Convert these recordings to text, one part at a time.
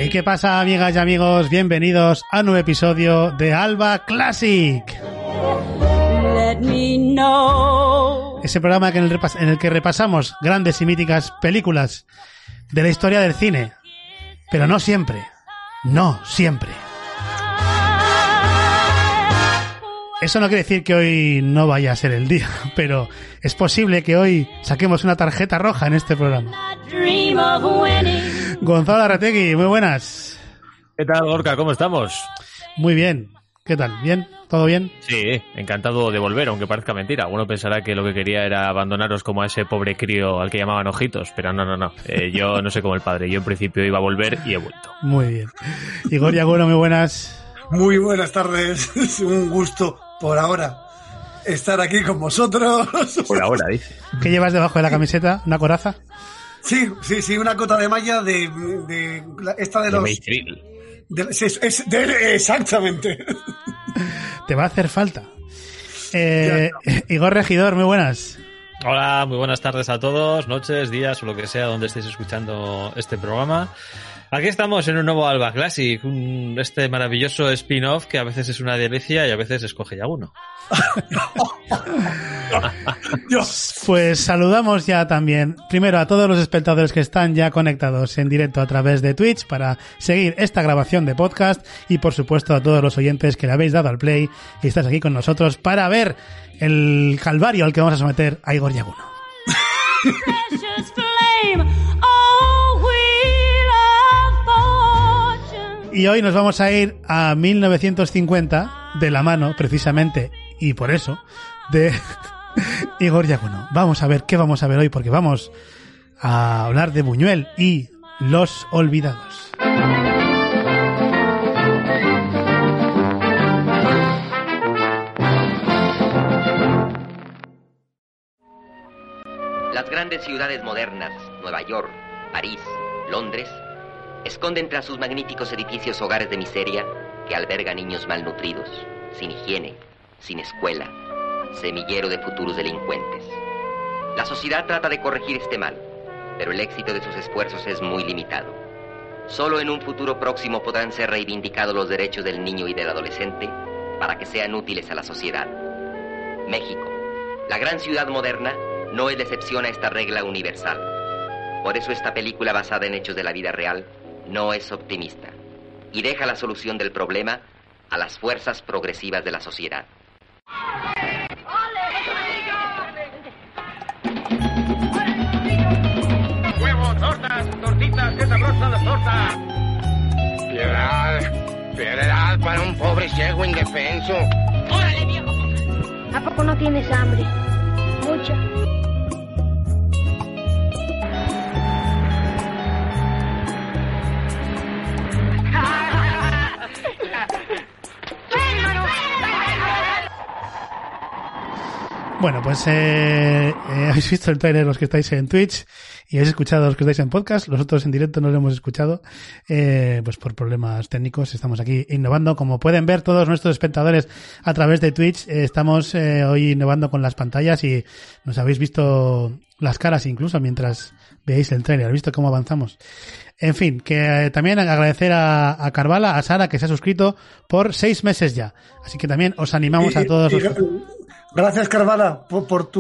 ¿Y qué pasa, amigas y amigos? Bienvenidos a un nuevo episodio de Alba Classic. Ese programa en el que repasamos grandes y míticas películas de la historia del cine. Pero no siempre. No siempre. Eso no quiere decir que hoy no vaya a ser el día, pero es posible que hoy saquemos una tarjeta roja en este programa. Gonzalo Arrategui, muy buenas. ¿Qué tal, Gorka? ¿Cómo estamos? Muy bien. ¿Qué tal? ¿Bien? ¿Todo bien? Sí, encantado de volver, aunque parezca mentira. Uno pensará que lo que quería era abandonaros como a ese pobre crío al que llamaban Ojitos, pero no. Yo no sé como el padre. Yo en principio iba a volver y he vuelto. Muy bien. Igor Yaguno, muy buenas. Muy buenas tardes. Es un gusto, por ahora, estar aquí con vosotros. Por ahora, dice. ¿Qué llevas debajo de la camiseta? ¿Una coraza? Sí, una cota de malla de esta de los... Exactamente. Te va a hacer falta. Igor Regidor, muy buenas. Hola, muy buenas tardes a todos, noches, días o lo que sea donde estéis escuchando este programa. Aquí estamos en un nuevo Alba Classic, este maravilloso spin-off que a veces es una delicia y a veces escoge ya uno. Pues saludamos ya también, primero a todos los espectadores que están ya conectados en directo a través de Twitch para seguir esta grabación de podcast y por supuesto a todos los oyentes que le habéis dado al play y estáis aquí con nosotros para ver el calvario al que vamos a someter a Igor Yaguno. Y hoy nos vamos a ir a 1950 de la mano, precisamente, y por eso, de Igor Yaguno. Vamos a ver qué vamos a ver hoy, porque vamos a hablar de Buñuel y Los Olvidados. Las grandes ciudades modernas, Nueva York, París, Londres, esconden tras sus magníficos edificios hogares de miseria que albergan niños malnutridos, sin higiene, sin escuela, semillero de futuros delincuentes. La sociedad trata de corregir este mal, pero el éxito de sus esfuerzos es muy limitado. Solo en un futuro próximo podrán ser reivindicados los derechos del niño y del adolescente para que sean útiles a la sociedad. México, la gran ciudad moderna, no es la excepción a esta regla universal. Por eso esta película basada en hechos de la vida real no es optimista y deja la solución del problema a las fuerzas progresivas de la sociedad. ¡Huevos, tortas, tortitas, qué sabrosas las tortas! Piedad para un pobre ciego indefenso. ¡Órale, viejo! ¿A poco no tienes hambre? Mucha. Bueno, pues habéis visto el trailer los que estáis en Twitch y habéis escuchado los que estáis en podcast. Los otros en directo no lo hemos escuchado, pues por problemas técnicos. Estamos aquí innovando. Como pueden ver todos nuestros espectadores a través de Twitch, estamos hoy innovando con las pantallas y nos habéis visto las caras incluso mientras veáis el trailer. ¿Habéis visto cómo avanzamos? En fin, que también agradecer a Carvala, a Sara, que se ha suscrito por 6 meses ya. Así que también os animamos a todos. Gracias, Carvala, por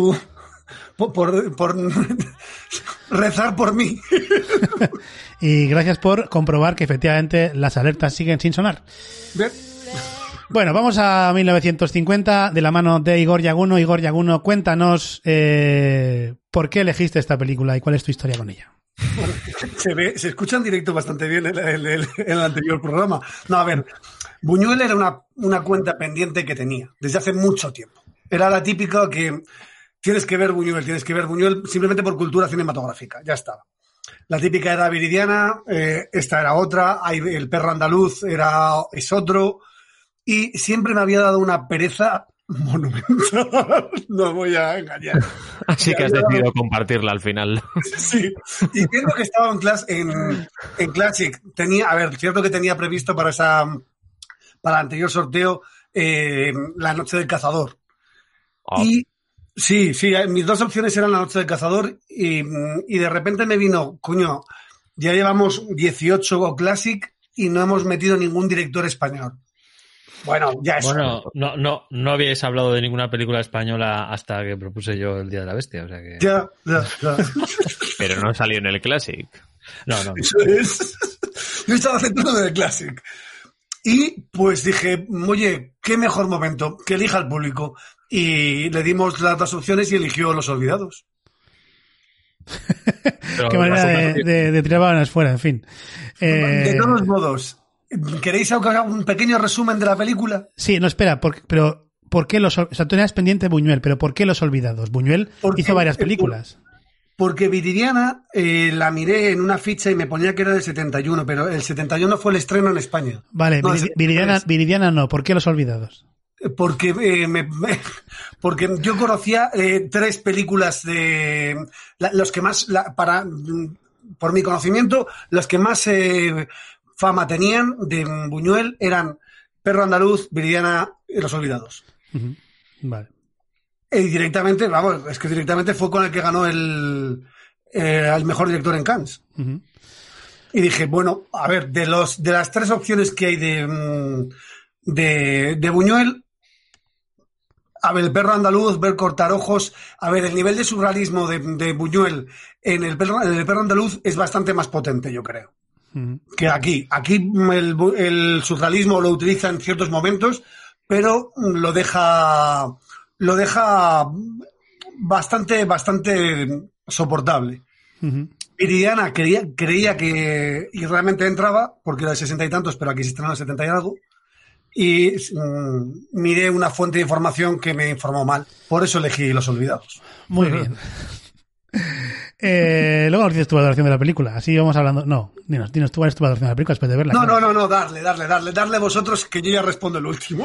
rezar por mí. Y gracias por comprobar que efectivamente las alertas siguen sin sonar. Bien. Bueno, vamos a 1950 de la mano de Igor Yaguno. Igor Yaguno, cuéntanos por qué elegiste esta película y cuál es tu historia con ella. Bueno, se escucha en directo bastante bien en el anterior programa. No, a ver, Buñuel era una cuenta pendiente que tenía desde hace mucho tiempo. Era la típica que tienes que ver Buñuel simplemente por cultura cinematográfica, ya estaba. La típica era Viridiana, esta era otra, El perro andaluz es otro, y siempre me había dado una pereza monumental, no voy a engañar. Así que has decidido compartirla al final. Sí, y viendo que estaba en Classic, cierto que tenía previsto para el anterior sorteo La noche del cazador. Oh. Y sí, mis dos opciones eran La noche del cazador y de repente me vino, coño, ya llevamos 18 Classic y no hemos metido ningún director español. Bueno, ya es. Bueno, no habíais hablado de ninguna película española hasta que propuse yo El Día de la Bestia, o sea que... Ya. Pero no salió en el Classic. No. Eso es. Yo estaba centrado en el Classic. Y pues dije, oye, qué mejor momento que elija al público. Y le dimos las dos opciones y eligió Los Olvidados. Qué manera de tirar balones fuera, en fin. De todos modos, ¿queréis que haga un pequeño resumen de la película? Sí, no, espera, pero ¿por qué o sea, tú tenías pendiente Buñuel, pero ¿por qué Los Olvidados? Buñuel hizo varias películas. Porque Viridiana la miré en una ficha y me ponía que era del 71, pero el 71 fue el estreno en España. Vale, no, Viridiana no, ¿por qué Los Olvidados? Porque porque yo conocía 3 películas de los que más por mi conocimiento los que más fama tenían de Buñuel eran Perro Andaluz, Viridiana y Los Olvidados. Uh-huh. Vale. Y directamente fue con el que ganó el mejor director en Cannes. Uh-huh. Y dije, bueno, a ver, de las 3 opciones que hay de Buñuel, a ver, El Perro Andaluz, ver Cortarojos, a ver, el nivel de surrealismo de Buñuel en el Perro Andaluz es bastante más potente, yo creo, que aquí. Aquí el surrealismo lo utiliza en ciertos momentos, pero lo deja bastante soportable. Uh-huh. Viridiana creía que, y realmente entraba, porque era de 60 y tantos, pero aquí se estrenó en 70 y algo, y miré una fuente de información que me informó mal. Por eso elegí Los Olvidados. Muy bien. Luego nos dices tu valoración de la película. Así vamos hablando. No, dinos tu valoración de la película después de verla. No, darle vosotros, que yo ya respondo el último.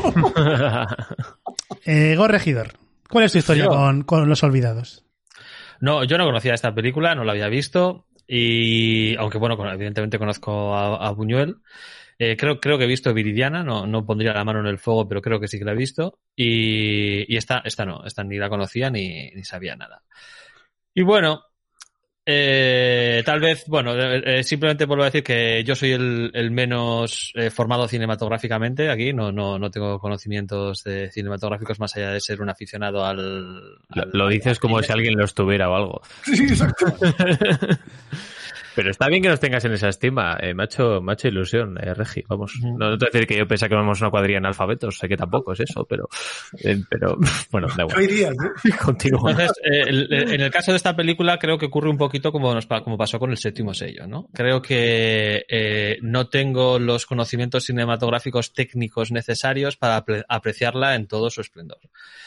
Gor Regidor, ¿cuál es tu historia con Los Olvidados? No, yo no conocía esta película, no la había visto, y aunque bueno, evidentemente conozco a Buñuel. Creo que he visto Viridiana, no pondría la mano en el fuego, pero creo que sí que la he visto. Y esta ni la conocía ni sabía nada. Y bueno, tal vez, simplemente vuelvo a decir que yo soy el menos formado cinematográficamente aquí, no tengo conocimientos cinematográficos más allá de ser un aficionado Lo dices como si alguien lo estuviera o algo. Sí, exacto. Pero está bien que nos tengas en esa estima, me ha hecho ilusión, Regi, vamos. No te voy a decir que yo pensaba que éramos una cuadrilla de analfabetos, sé que tampoco es eso, pero bueno, da igual. Hay días, ¿no? Continúa. Entonces, en el caso de esta película creo que ocurre un poquito como pasó con El Séptimo Sello, ¿no? Creo que no tengo los conocimientos cinematográficos técnicos necesarios para apreciarla en todo su esplendor.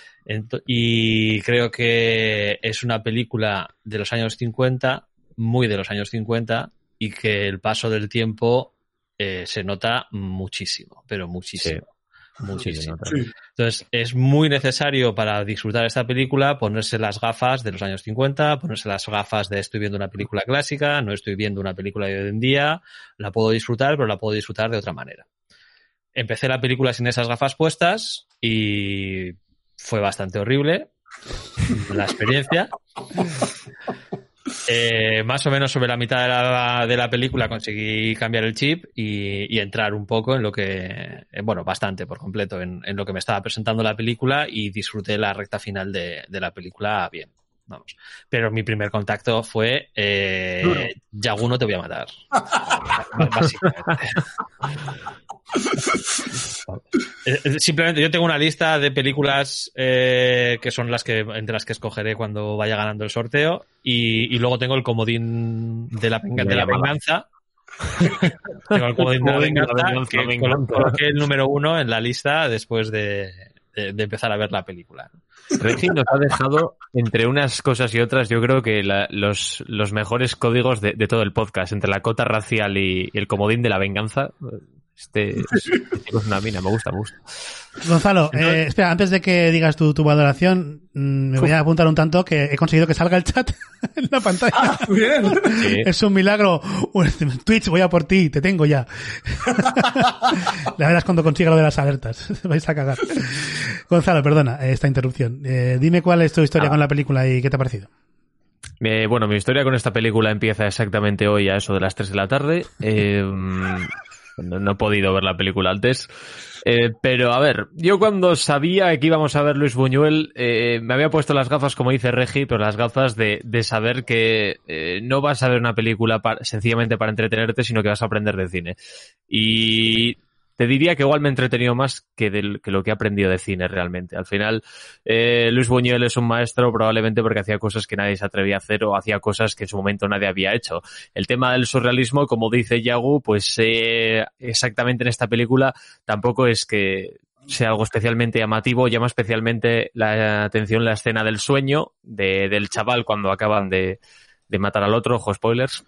Y creo que es una película de los años 50, muy de los años 50, y que el paso del tiempo se nota muchísimo, pero muchísimo. Sí. Muchísimo. Sí. Entonces, es muy necesario para disfrutar esta película ponerse las gafas de los años 50, ponerse las gafas de estoy viendo una película clásica, no estoy viendo una película de hoy en día, la puedo disfrutar, pero la puedo disfrutar de otra manera. Empecé la película sin esas gafas puestas y fue bastante horrible la experiencia. Más o menos sobre la mitad de la película conseguí cambiar el chip y entrar un poco en lo que, bastante por completo en lo que me estaba presentando la película, y disfruté la recta final de la película bien, vamos. Pero mi primer contacto fue Yaguno, te voy a matar. Básicamente. Simplemente yo tengo una lista de películas que son entre las que escogeré cuando vaya ganando el sorteo, y luego tengo el comodín de la venganza. Tengo el comodín de la venganza, que coloqué el número 1 en la lista después de empezar a ver la película. Regi nos ha dejado, entre unas cosas y otras, yo creo que los mejores códigos de todo el podcast, entre la cota racial y el comodín de la venganza. Este es una mina, me gusta. Gonzalo, espera, antes de que digas tu valoración, me voy a apuntar un tanto que he conseguido que salga el chat en la pantalla. ¡Ah, bien! Sí. Es un milagro. Twitch, voy a por ti, te tengo ya. La verás cuando consiga lo de las alertas. Vais a cagar. Gonzalo, perdona esta interrupción. Dime cuál es tu historia con la película y qué te ha parecido. Mi historia con esta película empieza exactamente hoy a eso de las 3 de la tarde. No he podido ver la película antes. Pero a ver, yo cuando sabía que íbamos a ver Luis Buñuel, me había puesto las gafas, como dice Regi, pero las gafas de saber que no vas a ver una película sencillamente para entretenerte, sino que vas a aprender de cine. Y te diría que igual me he entretenido más que lo que he aprendido de cine realmente. Al final, Luis Buñuel es un maestro probablemente porque hacía cosas que nadie se atrevía a hacer o hacía cosas que en su momento nadie había hecho. El tema del surrealismo, como dice Yagu, pues exactamente en esta película tampoco es que sea algo especialmente llamativo. Llama especialmente la atención la escena del sueño del chaval cuando acaban de matar al otro. Ojo, spoilers.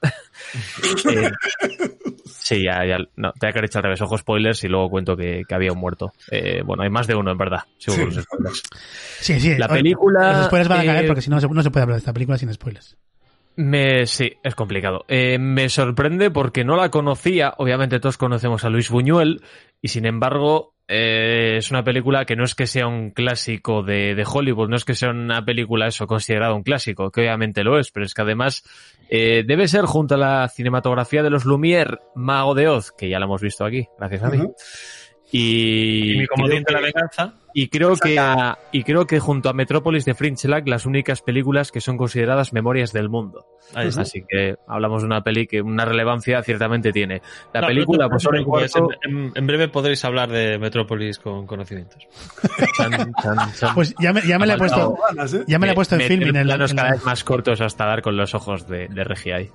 Sí, ya, no, te voy a quedar hecho al revés, ojo, spoilers, y luego cuento que había un muerto. Bueno, hay más de uno, en verdad, seguro los spoilers. Sí. La película... Los spoilers van a caer porque si no, no se puede hablar de esta película sin spoilers. Sí, es complicado. Me sorprende porque no la conocía. Obviamente todos conocemos a Luis Buñuel y sin embargo es una película que no es que sea un clásico de Hollywood, no es que sea una película eso considerada un clásico, que obviamente lo es, pero es que además debe ser junto a la cinematografía de los Lumière, Mago de Oz, que ya la hemos visto aquí, gracias a mí. Y mi comodín de la venganza. Y creo que junto a Metrópolis de Fringe Lag, las únicas películas que son consideradas memorias del mundo. Así que hablamos de una peli que una relevancia ciertamente tiene. La película, pues ahora en breve podréis hablar de Metrópolis con conocimientos. Pues ya me la he puesto. Ya me la he puesto en Filmin. En planos cada vez más cortos hasta dar con los ojos de Regi ahí.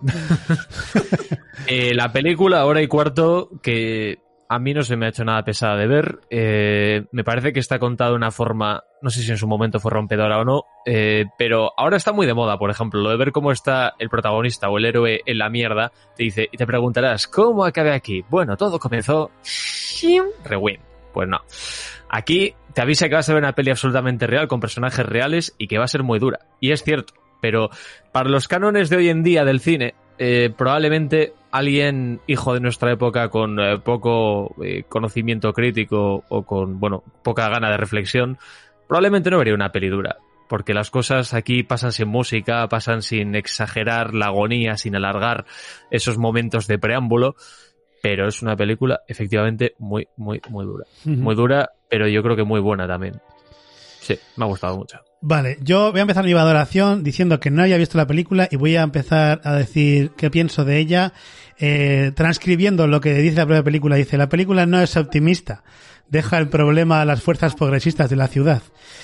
La película, hora y cuarto, que a mí no se me ha hecho nada pesada de ver. Me parece que está contado de una forma, no sé si en su momento fue rompedora o no, pero ahora está muy de moda, por ejemplo, lo de ver cómo está el protagonista o el héroe en la mierda, te dice, y te preguntarás, ¿cómo acabé aquí? Bueno, todo comenzó... Rewind. Pues no. Aquí te avisa que vas a ver una peli absolutamente real, con personajes reales, y que va a ser muy dura. Y es cierto, pero para los cánones de hoy en día del cine, probablemente alguien hijo de nuestra época con poco conocimiento crítico o con, poca gana de reflexión, probablemente no vería una peli dura, porque las cosas aquí pasan sin música, pasan sin exagerar la agonía, sin alargar esos momentos de preámbulo, pero es una película efectivamente muy, muy, muy dura. Muy dura, pero yo creo que muy buena también. Sí, me ha gustado mucho. Vale, yo voy a empezar mi valoración diciendo que no había visto la película y voy a empezar a decir qué pienso de ella, transcribiendo lo que dice la propia película. Dice, la película no es optimista, deja el problema a las fuerzas progresistas de la ciudad.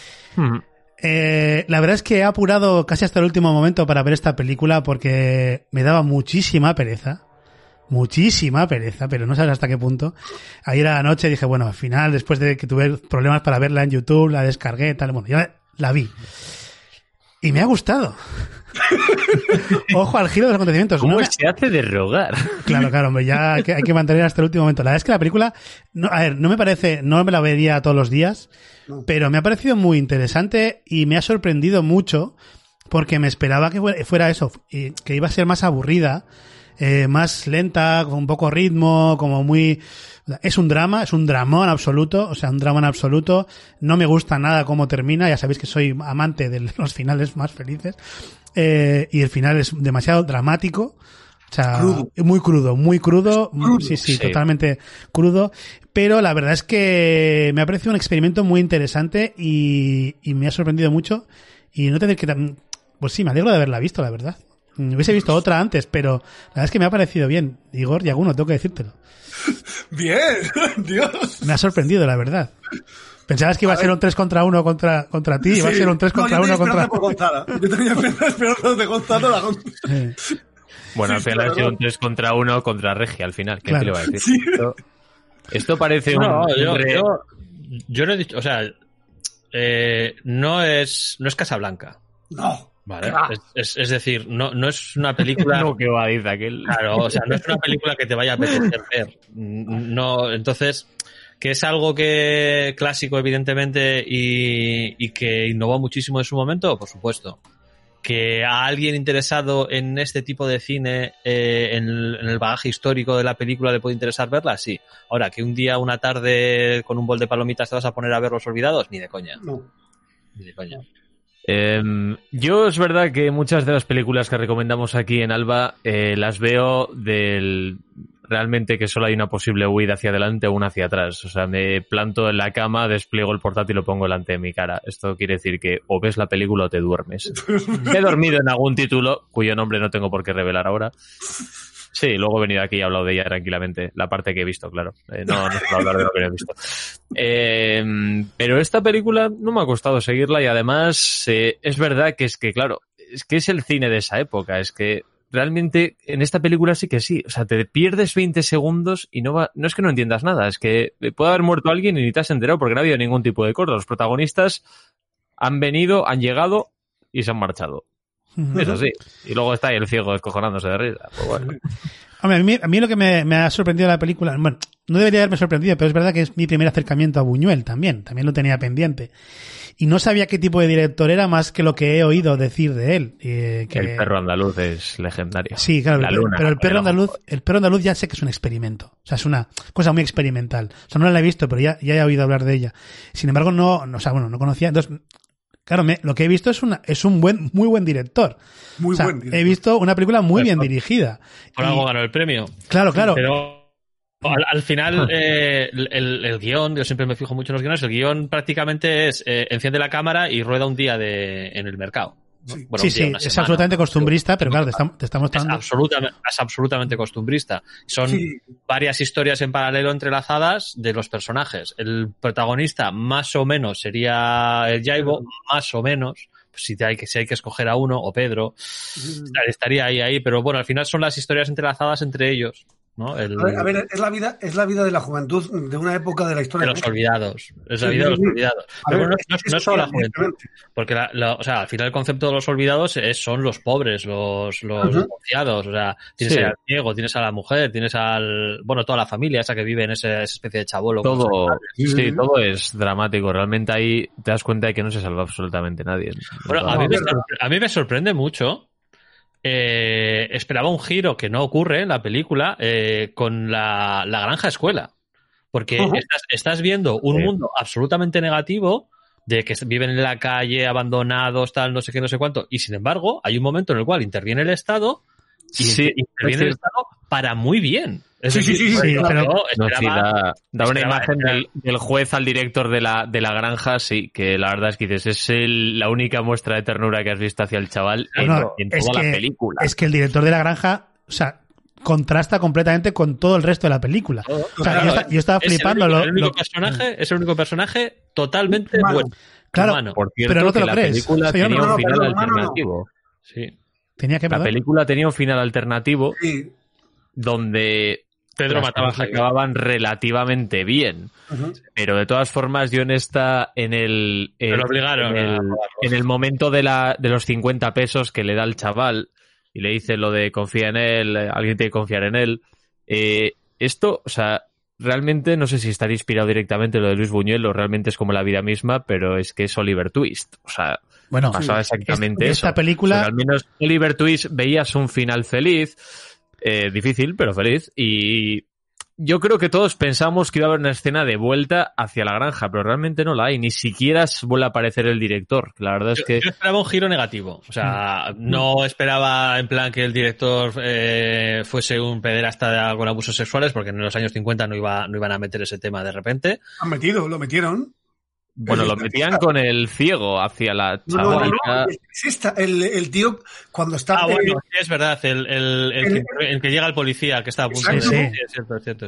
La verdad es que he apurado casi hasta el último momento para ver esta película porque me daba muchísima pereza, pero no sabes hasta qué punto. Ayer a la noche dije, bueno, al final, después de que tuve problemas para verla en YouTube, la descargué, tal, bueno, ya la vi. Y me ha gustado. Ojo al giro de los acontecimientos. ¿Cómo se hace de rogar? Claro, hombre, ya hay que mantener hasta el último momento. La verdad es que la película, no me parece, no me la vería todos los días, pero me ha parecido muy interesante y me ha sorprendido mucho porque me esperaba que fuera eso, que iba a ser más aburrida, más lenta, con un poco ritmo, como muy... Es un dramón absoluto, un drama en absoluto. No me gusta nada cómo termina, ya sabéis que soy amante de los finales más felices. Y el final es demasiado dramático. O sea, muy crudo. Sí, totalmente crudo. Pero la verdad es que me ha parecido un experimento muy interesante y me ha sorprendido mucho. Y no tener que... Pues sí, me alegro de haberla visto, la verdad. Hubiese visto otra antes, pero la verdad es que me ha parecido bien. Igor, y alguno, tengo que decírtelo. Bien, Dios. Me ha sorprendido, la verdad. Pensabas que iba a ser un 3 contra 1 contra ti, iba a ser un 3 contra 1 contra... Yo tenía esperanzas de Gonzalo. Bueno, al final ha sido un 3 contra 1 contra Regi, al final. ¿Qué te le iba a decir? Sí. Esto parece yo no he dicho... O sea, no es Casablanca. No. Vale, es decir, no es una película... No, que va, dice aquel. Claro, o sea, no es una película que te vaya a apetecer ver. No, entonces, que es algo que clásico, evidentemente, y que innovó muchísimo en su momento, por supuesto. Que a alguien interesado en este tipo de cine, en el bagaje histórico de la película, le puede interesar verla, sí. Ahora, que un día, una tarde, con un bol de palomitas te vas a poner a ver Los Olvidados, ni de coña. No. Ni de coña. Yo es verdad que muchas de las películas que recomendamos aquí en Alba las veo del realmente que solo hay una posible huida hacia adelante o una hacia atrás. O sea, me planto en la cama, despliego el portátil y lo pongo delante de mi cara. Esto quiere decir que o ves la película o te duermes. He dormido en algún título, cuyo nombre no tengo por qué revelar ahora. Sí, luego he venido aquí y he hablado de ella tranquilamente. La parte que he visto, claro. No puedo hablar de lo que no he visto. Pero esta película no me ha costado seguirla y además es verdad que claro, es que es el cine de esa época. Es que realmente en esta película sí que sí. O sea, te pierdes 20 segundos y no es que no entiendas nada. Es que puede haber muerto alguien y ni te has enterado porque no ha habido ningún tipo de corte. Los protagonistas han venido, han llegado y se han marchado. Eso sí. Y luego está ahí el ciego descojonándose de risa. Pues bueno. Hombre, a mí lo que me ha sorprendido de la película, bueno, no debería haberme sorprendido, pero es verdad que es mi primer acercamiento a Buñuel también lo tenía pendiente. Y no sabía qué tipo de director era más que lo que he oído decir de él. Que... El perro andaluz es legendario. Sí, claro, pero el perro andaluz ya sé que es un experimento. O sea, es una cosa muy experimental. O sea, no la he visto, pero ya he oído hablar de ella. Sin embargo, no conocía. Entonces, claro, lo que he visto es un muy buen director. Muy buen director. He visto una película muy bien dirigida. Por algo ganó el premio. Claro. Pero al final, el guión, yo siempre me fijo mucho en los guiones, el guión prácticamente es enciende la cámara y rueda un día en el mercado. ¿no? Sí, Bueno, sí, es absolutamente costumbrista, pero claro, te está mostrando... Es absolutamente costumbrista. Son varias historias en paralelo entrelazadas de los personajes. El protagonista más o menos sería el Jaibo, más o menos, pues si hay que escoger a uno, o Pedro, estaría ahí, pero bueno, al final son las historias entrelazadas entre ellos. ¿no? A ver, es la vida de la juventud de una época de la historia. De los olvidados. Es la vida de los olvidados. Pero bueno, no es solo la juventud. Porque o sea, al final el concepto de los olvidados son los pobres, los divorciados. O sea, tienes al ciego, tienes a la mujer, tienes toda la familia esa que vive en esa especie de chabolo. Todo es dramático. Realmente ahí te das cuenta de que no se salva absolutamente nadie. Bueno, a mí me sorprende mucho. Esperaba un giro que no ocurre en la película con la granja escuela, porque estás viendo un mundo absolutamente negativo de que viven en la calle abandonados, tal, no sé qué, no sé cuánto, y sin embargo hay un momento en el cual interviene el Estado interviene el Estado para muy bien. Sí, pero da una imagen del juez al director de la granja, sí, que la verdad es que dices, es la única muestra de ternura que has visto hacia el chaval en toda la película. Es que el director de la granja, o sea, contrasta completamente con todo el resto de la película. O sea, yo estaba flipando. Es el único personaje totalmente bueno. Claro, humano. Por cierto, pero no te lo la crees. película tenía un final alternativo. Sí. La película tenía un final alternativo donde Pedro mataba a Jaime. Acababan relativamente bien. Pero de todas formas, yo en el momento de los 50 pesos que le da el chaval y le dice lo de confía en él, alguien tiene que confiar en él, esto, o sea, realmente no sé si estaría inspirado directamente en lo de Luis Buñuel o realmente es como la vida misma, pero es que es Oliver Twist. O sea, pasaba exactamente eso. Esta película... O sea, al menos Oliver Twist veías un final feliz, difícil, pero feliz, y yo creo que todos pensamos que iba a haber una escena de vuelta hacia la granja, pero realmente no la hay, ni siquiera vuelve a aparecer el director. La verdad es que... Yo esperaba un giro negativo, o sea, no esperaba en plan que el director fuese un pederasta con abusos sexuales, porque en los años 50 no iban a meter ese tema de repente. Lo metieron. Bueno, lo metían con el ciego hacia la chavalita. El tío cuando está... bueno, sí, es verdad, el que llega el policía, que está a punto de... Sí. Es cierto.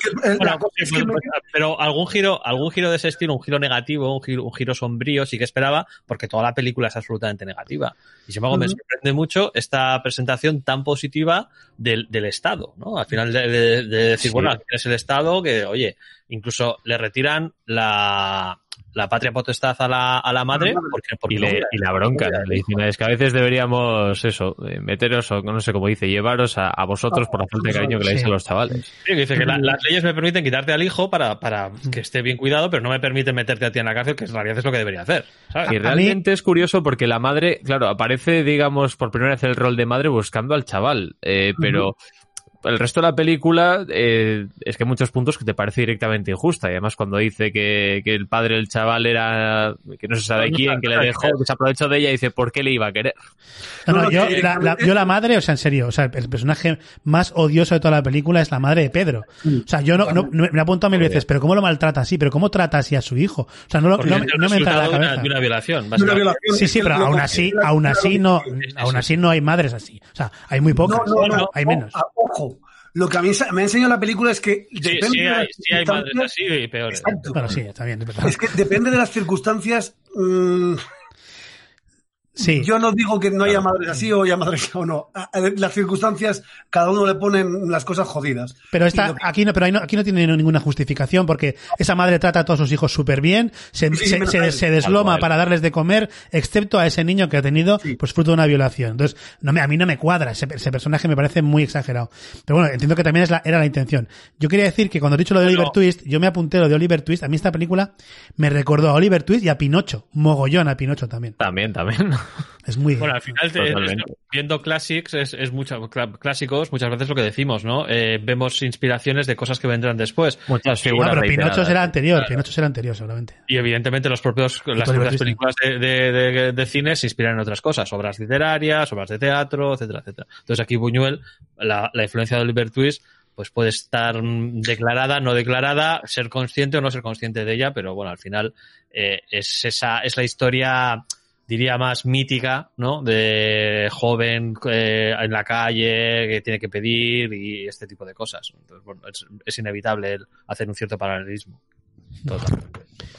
Pero algún giro de ese estilo, un giro negativo, un giro sombrío, sí que esperaba, porque toda la película es absolutamente negativa. Y sin embargo, me sorprende mucho esta presentación tan positiva del Estado, ¿no? Al final de decir, bueno, aquí es el Estado que, oye, incluso le retiran la patria potestad a la madre porque y la bronca le dicen, es que a veces deberíamos meteros o no sé cómo dice, llevaros a vosotros por la falta de cariño que le dais a los chavales. Sí, dice que las leyes me permiten quitarte al hijo para que esté bien cuidado, pero no me permiten meterte a ti en la cárcel, que en realidad es lo que debería hacer, ¿sabes? Y realmente es curioso porque la madre, claro, aparece, digamos, por primera vez el rol de madre buscando al chaval, pero el resto de la película es que hay muchos puntos que te parece directamente injusta. Y además cuando dice que el padre del chaval era, que no se sabe quién, que le dejó, que se aprovechó de ella, dice, ¿por qué le iba a querer? No, yo la madre, o sea, en serio, o sea, el personaje más odioso de toda la película es la madre de Pedro. O sea, yo no me he apuntado 1000 veces, pero ¿cómo lo maltrata así? ¿Pero cómo trata así a su hijo? O sea, no me entra en la cabeza. De una violación, Sí, pero aún así no hay madres así. O sea, hay muy pocas, hay menos. Ojo, lo que a mí me ha enseñado la película es que depende de las sí hay madres así y peores. Exacto. Bueno, sí, está bien, es verdad. Es que depende de las circunstancias. Sí. Yo no digo que no haya madres así o haya madres o no. Las circunstancias, cada uno le ponen las cosas jodidas. Pero aquí no tiene ninguna justificación porque esa madre trata a todos sus hijos súper bien, se desloma para darles de comer, excepto a ese niño que ha tenido pues fruto de una violación. Entonces, a mí no me cuadra, ese personaje me parece muy exagerado. Pero bueno, entiendo que también era la intención. Yo quería decir que cuando he dicho lo de Oliver Twist, yo me apunté lo de Oliver Twist, a mí esta película me recordó a Oliver Twist y a Pinocho, mogollón a Pinocho también. También. Es muy... Bueno, al final, viendo clásicos, clásicos, muchas veces lo que decimos, ¿no? Vemos inspiraciones de cosas que vendrán después. Muchas figuras pero Pinocho será anterior, claro. Seguramente. Y evidentemente las propias películas de cine se inspiran en otras cosas, obras literarias, obras de teatro, etcétera, etcétera. Entonces aquí Buñuel, la influencia de Oliver Twist, pues puede estar declarada, no declarada, ser consciente o no ser consciente de ella, pero bueno, al final es la historia, diría, más mítica, ¿no? De joven en la calle que tiene que pedir y este tipo de cosas. Entonces, bueno, es inevitable hacer un cierto paralelismo. Totalmente.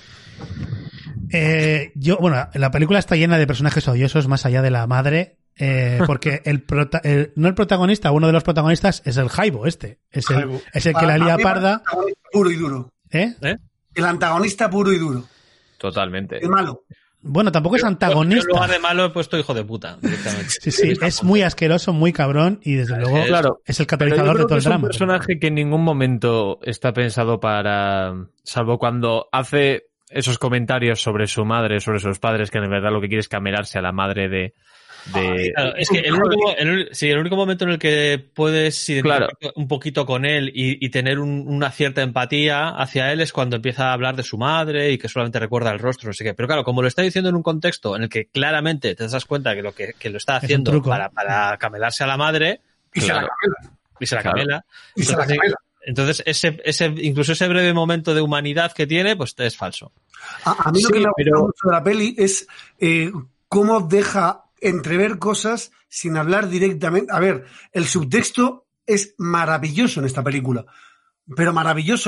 La película está llena de personajes odiosos más allá de la madre. Porque no el protagonista, uno de los protagonistas es el Jaibo, es el que la lía parda. Puro y duro. El antagonista puro y duro. Totalmente. El malo. Bueno, tampoco es antagonista. En lugar de malo he puesto hijo de puta directamente. Sí, es muy asqueroso, muy cabrón y desde luego es el catalizador de todo el drama. Es un personaje que en ningún momento está pensado salvo cuando hace esos comentarios sobre su madre, sobre sus padres, que en verdad lo que quiere es camelarse a la madre de... Claro, es que el único momento en el que puedes identificarte un poquito con él y tener una cierta empatía hacia él es cuando empieza a hablar de su madre y que solamente recuerda el rostro, no sé qué. Pero claro, como lo está diciendo en un contexto en el que claramente te das cuenta que lo está haciendo para camelarse a la madre y se la camela. Entonces incluso ese breve momento de humanidad que tiene, pues es falso. A mí lo que me gusta mucho de la peli es cómo deja entrever cosas sin hablar directamente. A ver, el subtexto es maravilloso en esta película, pero maravilloso.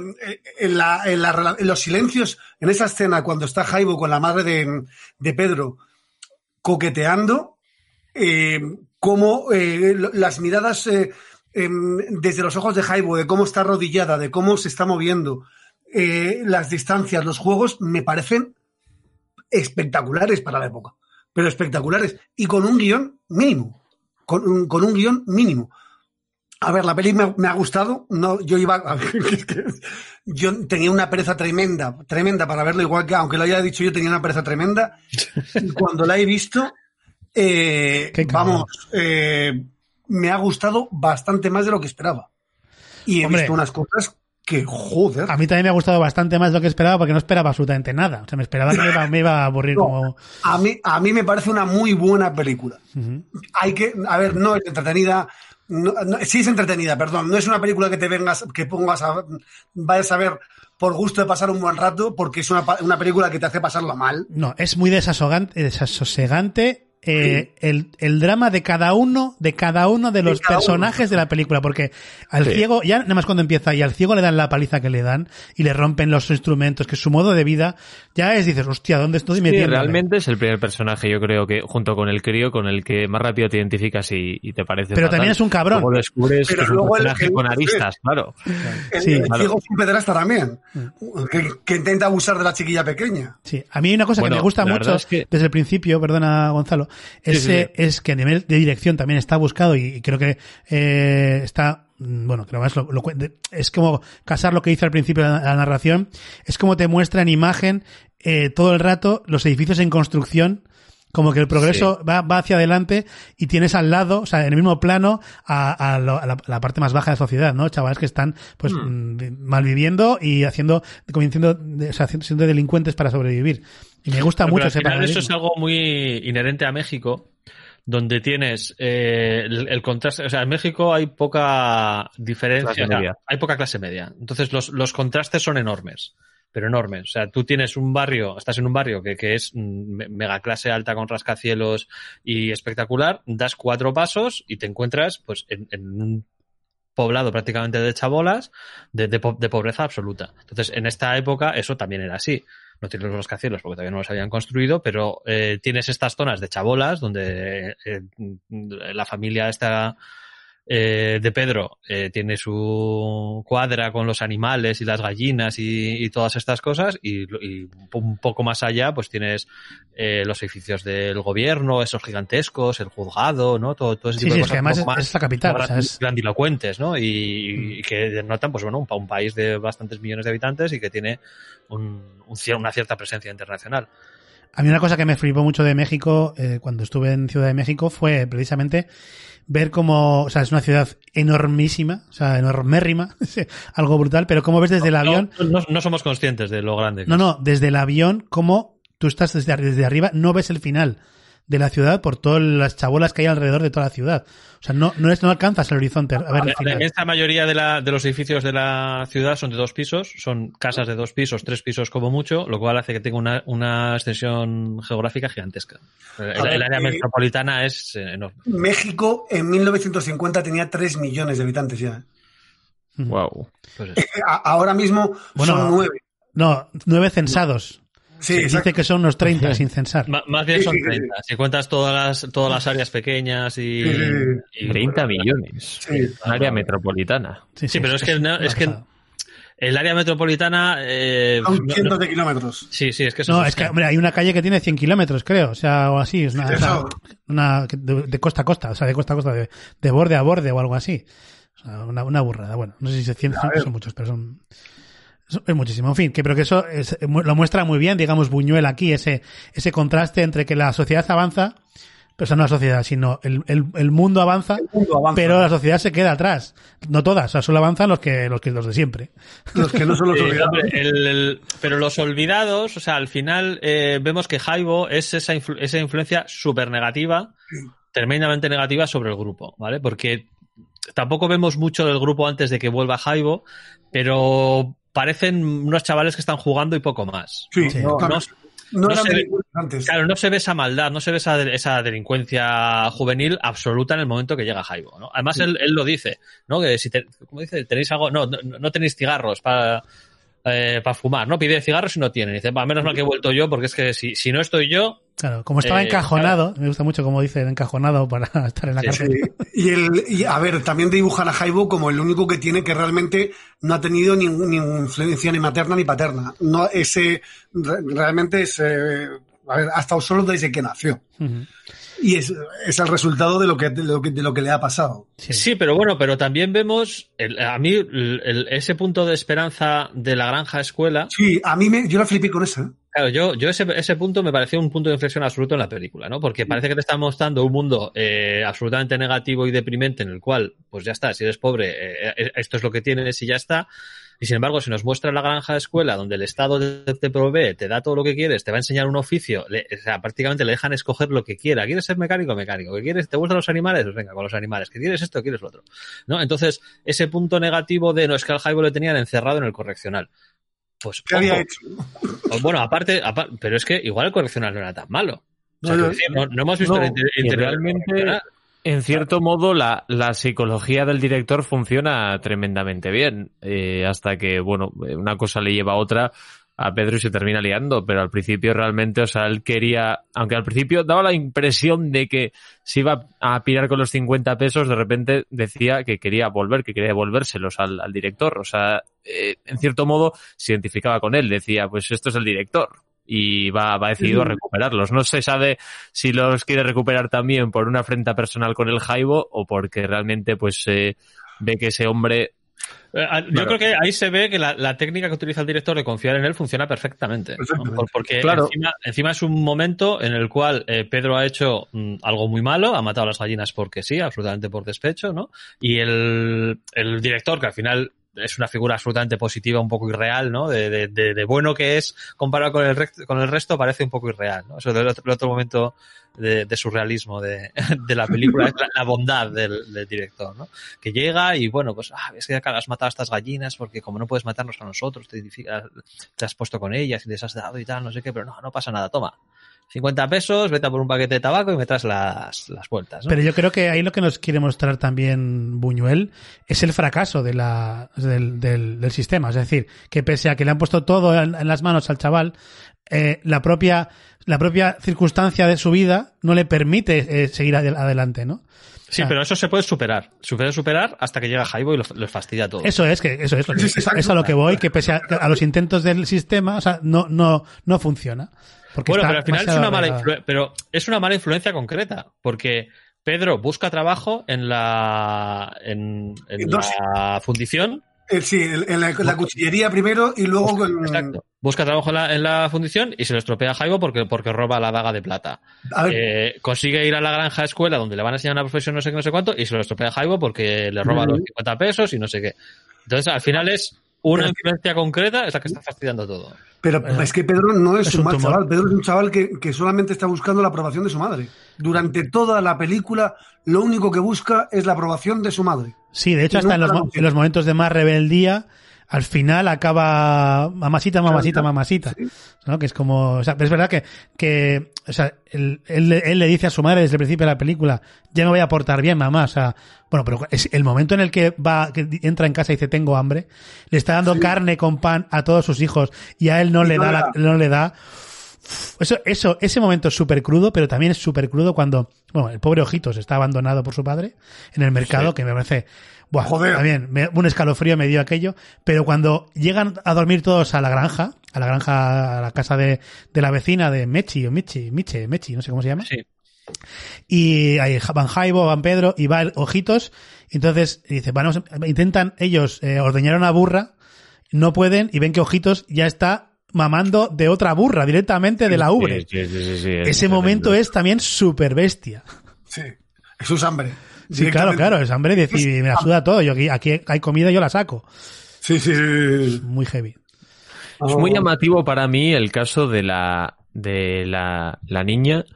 Los silencios en esa escena cuando está Jaibo con la madre de Pedro coqueteando, cómo las miradas desde los ojos de Jaibo, de cómo está arrodillada, de cómo se está moviendo, las distancias, los juegos, me parecen espectaculares para la época. Pero espectaculares, y con un guión mínimo, con un guión mínimo. A ver, la peli me ha gustado, yo tenía una pereza tremenda para verlo, igual que, aunque lo haya dicho yo, tenía una pereza tremenda, y cuando la he visto, me ha gustado bastante más de lo que esperaba. Y he visto unas cosas que, joder. A mí también me ha gustado bastante más de lo que esperaba porque no esperaba absolutamente nada. O sea, me esperaba que me iba a aburrir como... A mí me parece una muy buena película. Uh-huh. No es entretenida... sí es entretenida, perdón. No es una película que vayas a ver por gusto de pasar un buen rato, porque es una película que te hace pasarlo mal. No, es muy desasosegante. El drama de cada uno de los personajes de la película, porque al ciego, ya nada más cuando empieza, y al ciego le dan la paliza que le dan y le rompen los instrumentos, que es su modo de vida, ya dices, hostia, ¿dónde estoy metiendo? Realmente es el primer personaje, yo creo que junto con el crío, con el que más rápido te identificas y te parece pero fatal. también es un cabrón. Luego descubres que es un personaje con aristas, claro. El ciego es un pederasta también, que intenta abusar de la chiquilla pequeña. Sí, a mí hay una cosa que me gusta mucho desde el principio, perdona Gonzalo, es que a nivel de dirección también está buscado y creo que está, bueno, creo más es como casar lo que dice al principio de la narración, es como te muestra en imagen todo el rato los edificios en construcción Como que el progreso va hacia adelante y tienes al lado, o sea, en el mismo plano, a la parte más baja de la sociedad, ¿no? Chavales que están, pues, malviviendo y siendo delincuentes para sobrevivir. Y me gusta mucho ese paralelismo. Eso es algo muy inherente a México, donde tienes el contraste. O sea, en México hay poca diferencia, hay poca clase media. Entonces los contrastes son enormes, pero enormes. O sea, tú tienes estás en un barrio que es mega clase alta con rascacielos y espectacular, das 4 pasos y te encuentras pues en un poblado prácticamente de chabolas de pobreza absoluta. Entonces, en esta época eso también era así. No tienes los rascacielos porque todavía no los habían construido, pero tienes estas zonas de chabolas donde la familia esta de Pedro tiene su cuadra con los animales y las gallinas y todas estas cosas, y un poco más allá pues tienes los edificios del gobierno, esos gigantescos, el juzgado, ¿no? Todo ese tipo de cosas. Es que además es la capital, o sea, es grandilocuentes, ¿no? Y que denotan pues bueno un país de bastantes millones de habitantes y que tiene una cierta presencia internacional. A mí una cosa que me flipó mucho de México cuando estuve en Ciudad de México fue precisamente ver cómo, o sea, es una ciudad enormísima, o sea, enormérrima, algo brutal, pero cómo ves desde el avión... No somos conscientes de lo grande que No, desde el avión, cómo tú estás desde arriba, no ves el final de la ciudad por todas las chabolas que hay alrededor de toda la ciudad. O sea, no alcanzas el horizonte a ver el final. La inmensa mayoría de los edificios de la ciudad son de 2 pisos, son casas de 2 pisos, 3 pisos como mucho, lo cual hace que tenga una extensión geográfica gigantesca. El área metropolitana es enorme. México en 1950 tenía 3 millones de habitantes ya. Wow. Pues ahora mismo son 9. No, 9 censados. Sí, se dice que son unos 30 sin censar. Más bien son 30. Si cuentas todas las áreas pequeñas y 30 millones. Sí. Un área metropolitana. Sí, pero es que el área metropolitana... son cientos de kilómetros. Sí, es que es que, hombre, hay una calle que tiene 100 kilómetros, creo, o sea, o así, es de costa a costa, o sea, de costa a costa, de borde a borde o algo así. O sea, una burrada. Bueno, no sé si 100 son muchos, pero es muchísimo. En fin, pero que eso lo muestra muy bien, digamos, Buñuel aquí, ese contraste entre que la sociedad avanza, pero no la sociedad, sino el mundo avanza, pero la sociedad se queda atrás. No todas, o sea, solo avanzan los de siempre. Los que no son los olvidados. Pero los olvidados, o sea, al final vemos que Jaibo es esa influencia súper negativa, tremendamente negativa sobre el grupo, ¿vale? Porque tampoco vemos mucho del grupo antes de que vuelva Jaibo, pero parecen unos chavales que están jugando y poco más. Sí, no eran delincuentes antes. Claro, no se ve esa maldad, no se ve esa delincuencia juvenil absoluta en el momento que llega Jaibo, ¿no? Además, él lo dice, ¿no? Que si como dice, tenéis algo, no tenéis cigarros para fumar, ¿no? Pide cigarros y no tienen. Dice, menos mal que he vuelto yo, porque es que si no estoy yo... Claro, como estaba encajonado, claro. Me gusta mucho como dice encajonado para estar en la cárcel. Sí. Y a ver, también dibujan a Jaibo como el único que tiene que realmente no ha tenido ni influencia ni materna ni paterna. No, realmente ha estado solo desde que nació. Uh-huh. Y es el resultado de lo que le ha pasado. Sí, pero bueno, pero también vemos a mí ese punto de esperanza de la granja escuela. Sí, a mí yo la flipé con esa. Claro, yo ese punto me pareció un punto de inflexión absoluto en la película, ¿no? Porque parece que te están mostrando un mundo absolutamente negativo y deprimente en el cual, pues ya está, si eres pobre, esto es lo que tienes y ya está. Y sin embargo, si nos muestra la granja escuela donde el Estado te provee, te da todo lo que quieres, te va a enseñar un oficio, o sea, prácticamente le dejan escoger lo que quiera. ¿Quieres ser mecánico? ¿Qué quieres? ¿Te gustan los animales? Pues venga, con los animales. ¿Qué quieres esto? ¿Quieres lo otro? ¿No? Entonces, ese punto negativo de no es que al Jaibo le tenían encerrado en el correccional. Pues, ¿qué había hecho? Bueno, aparte, pero es que igual el correccional no era tan malo. O sea, no hemos visto realmente. En cierto modo, la psicología del director funciona tremendamente bien, hasta que, bueno, una cosa le lleva a otra a Pedro y se termina liando, pero al principio realmente, o sea, él quería, aunque al principio daba la impresión de que se iba a pirar con los 50 pesos, de repente decía que quería devolvérselos al director, o sea, en cierto modo se identificaba con él, decía, pues esto es el director. Y va decidido a recuperarlos. No se sabe si los quiere recuperar también por una afrenta personal con el Jaibo o porque realmente pues ve que ese hombre Yo creo que ahí se ve que la técnica que utiliza el director de confiar en él funciona perfectamente, ¿no? Porque claro. encima es un momento en el cual Pedro ha hecho algo muy malo, ha matado a las gallinas porque sí, absolutamente por despecho, ¿no? Y el director, que al final es una figura absolutamente positiva, un poco irreal, ¿no? De bueno que es, comparado con el resto, parece un poco irreal, ¿no? Eso es el otro momento de surrealismo de la película, es la bondad del director, ¿no? Que llega y, bueno, pues, es que acá has matado a estas gallinas porque como no puedes matarnos a nosotros, te has puesto con ellas y les has dado y tal, no sé qué, pero no pasa nada, toma. 50 pesos, vete a por un paquete de tabaco y me traes las vueltas, ¿no? Pero yo creo que ahí lo que nos quiere mostrar también Buñuel es el fracaso del sistema. Es decir, que pese a que le han puesto todo en las manos al chaval, la propia circunstancia de su vida no le permite seguir adelante, ¿no? Sí, pero eso se puede superar. Se puede superar hasta que llega Jaibo y los fastidia a todos. Eso es a lo que voy, que pese a los intentos del sistema, o sea, no funciona. Bueno, pero al final es una mala influencia concreta, porque Pedro busca trabajo en la fundición. Sí, en la cuchillería primero y luego Exacto. Busca trabajo en la fundición y se lo estropea a Jaibo porque roba la daga de plata. Consigue ir a la granja escuela donde le van a enseñar una profesión no sé qué, no sé cuánto, y se lo estropea a Jaibo porque le roba los 50 pesos y no sé qué. Entonces, al final es una influencia concreta es la que está fastidiando todo. Pero es que Pedro no es un mal chaval. Pedro es un chaval que solamente está buscando la aprobación de su madre. Durante toda la película, lo único que busca es la aprobación de su madre. Sí, de hecho, hasta en los momentos de más rebeldía, al final acaba mamasita, Sí. ¿no? Que es como, o sea, es verdad que o sea, él le dice a su madre desde el principio de la película, ya me voy a portar bien, mamá, o sea, bueno, pero es el momento en el que entra en casa y dice tengo hambre, le está dando carne con pan a todos sus hijos y a él no le da. Ese momento es súper crudo, pero también es súper crudo cuando, bueno, el pobre Ojitos está abandonado por su padre en el mercado, que me parece, buah, joder, también un escalofrío me dio aquello, pero cuando llegan a dormir todos a la casa de la vecina de Mechi, no sé cómo se llama. Sí. Y ahí van Jaibo, van Pedro y va el Ojitos, entonces dice, intentan ellos ordeñar una burra, no pueden y ven que Ojitos ya está mamando de otra burra, directamente de la ubre. Sí, ese momento es también súper bestia. Sí, eso es hambre. Sí, claro, es hambre de decir, me la suda todo, aquí hay comida y yo la saco. Sí. Muy heavy. Es muy llamativo para mí el caso de la niña.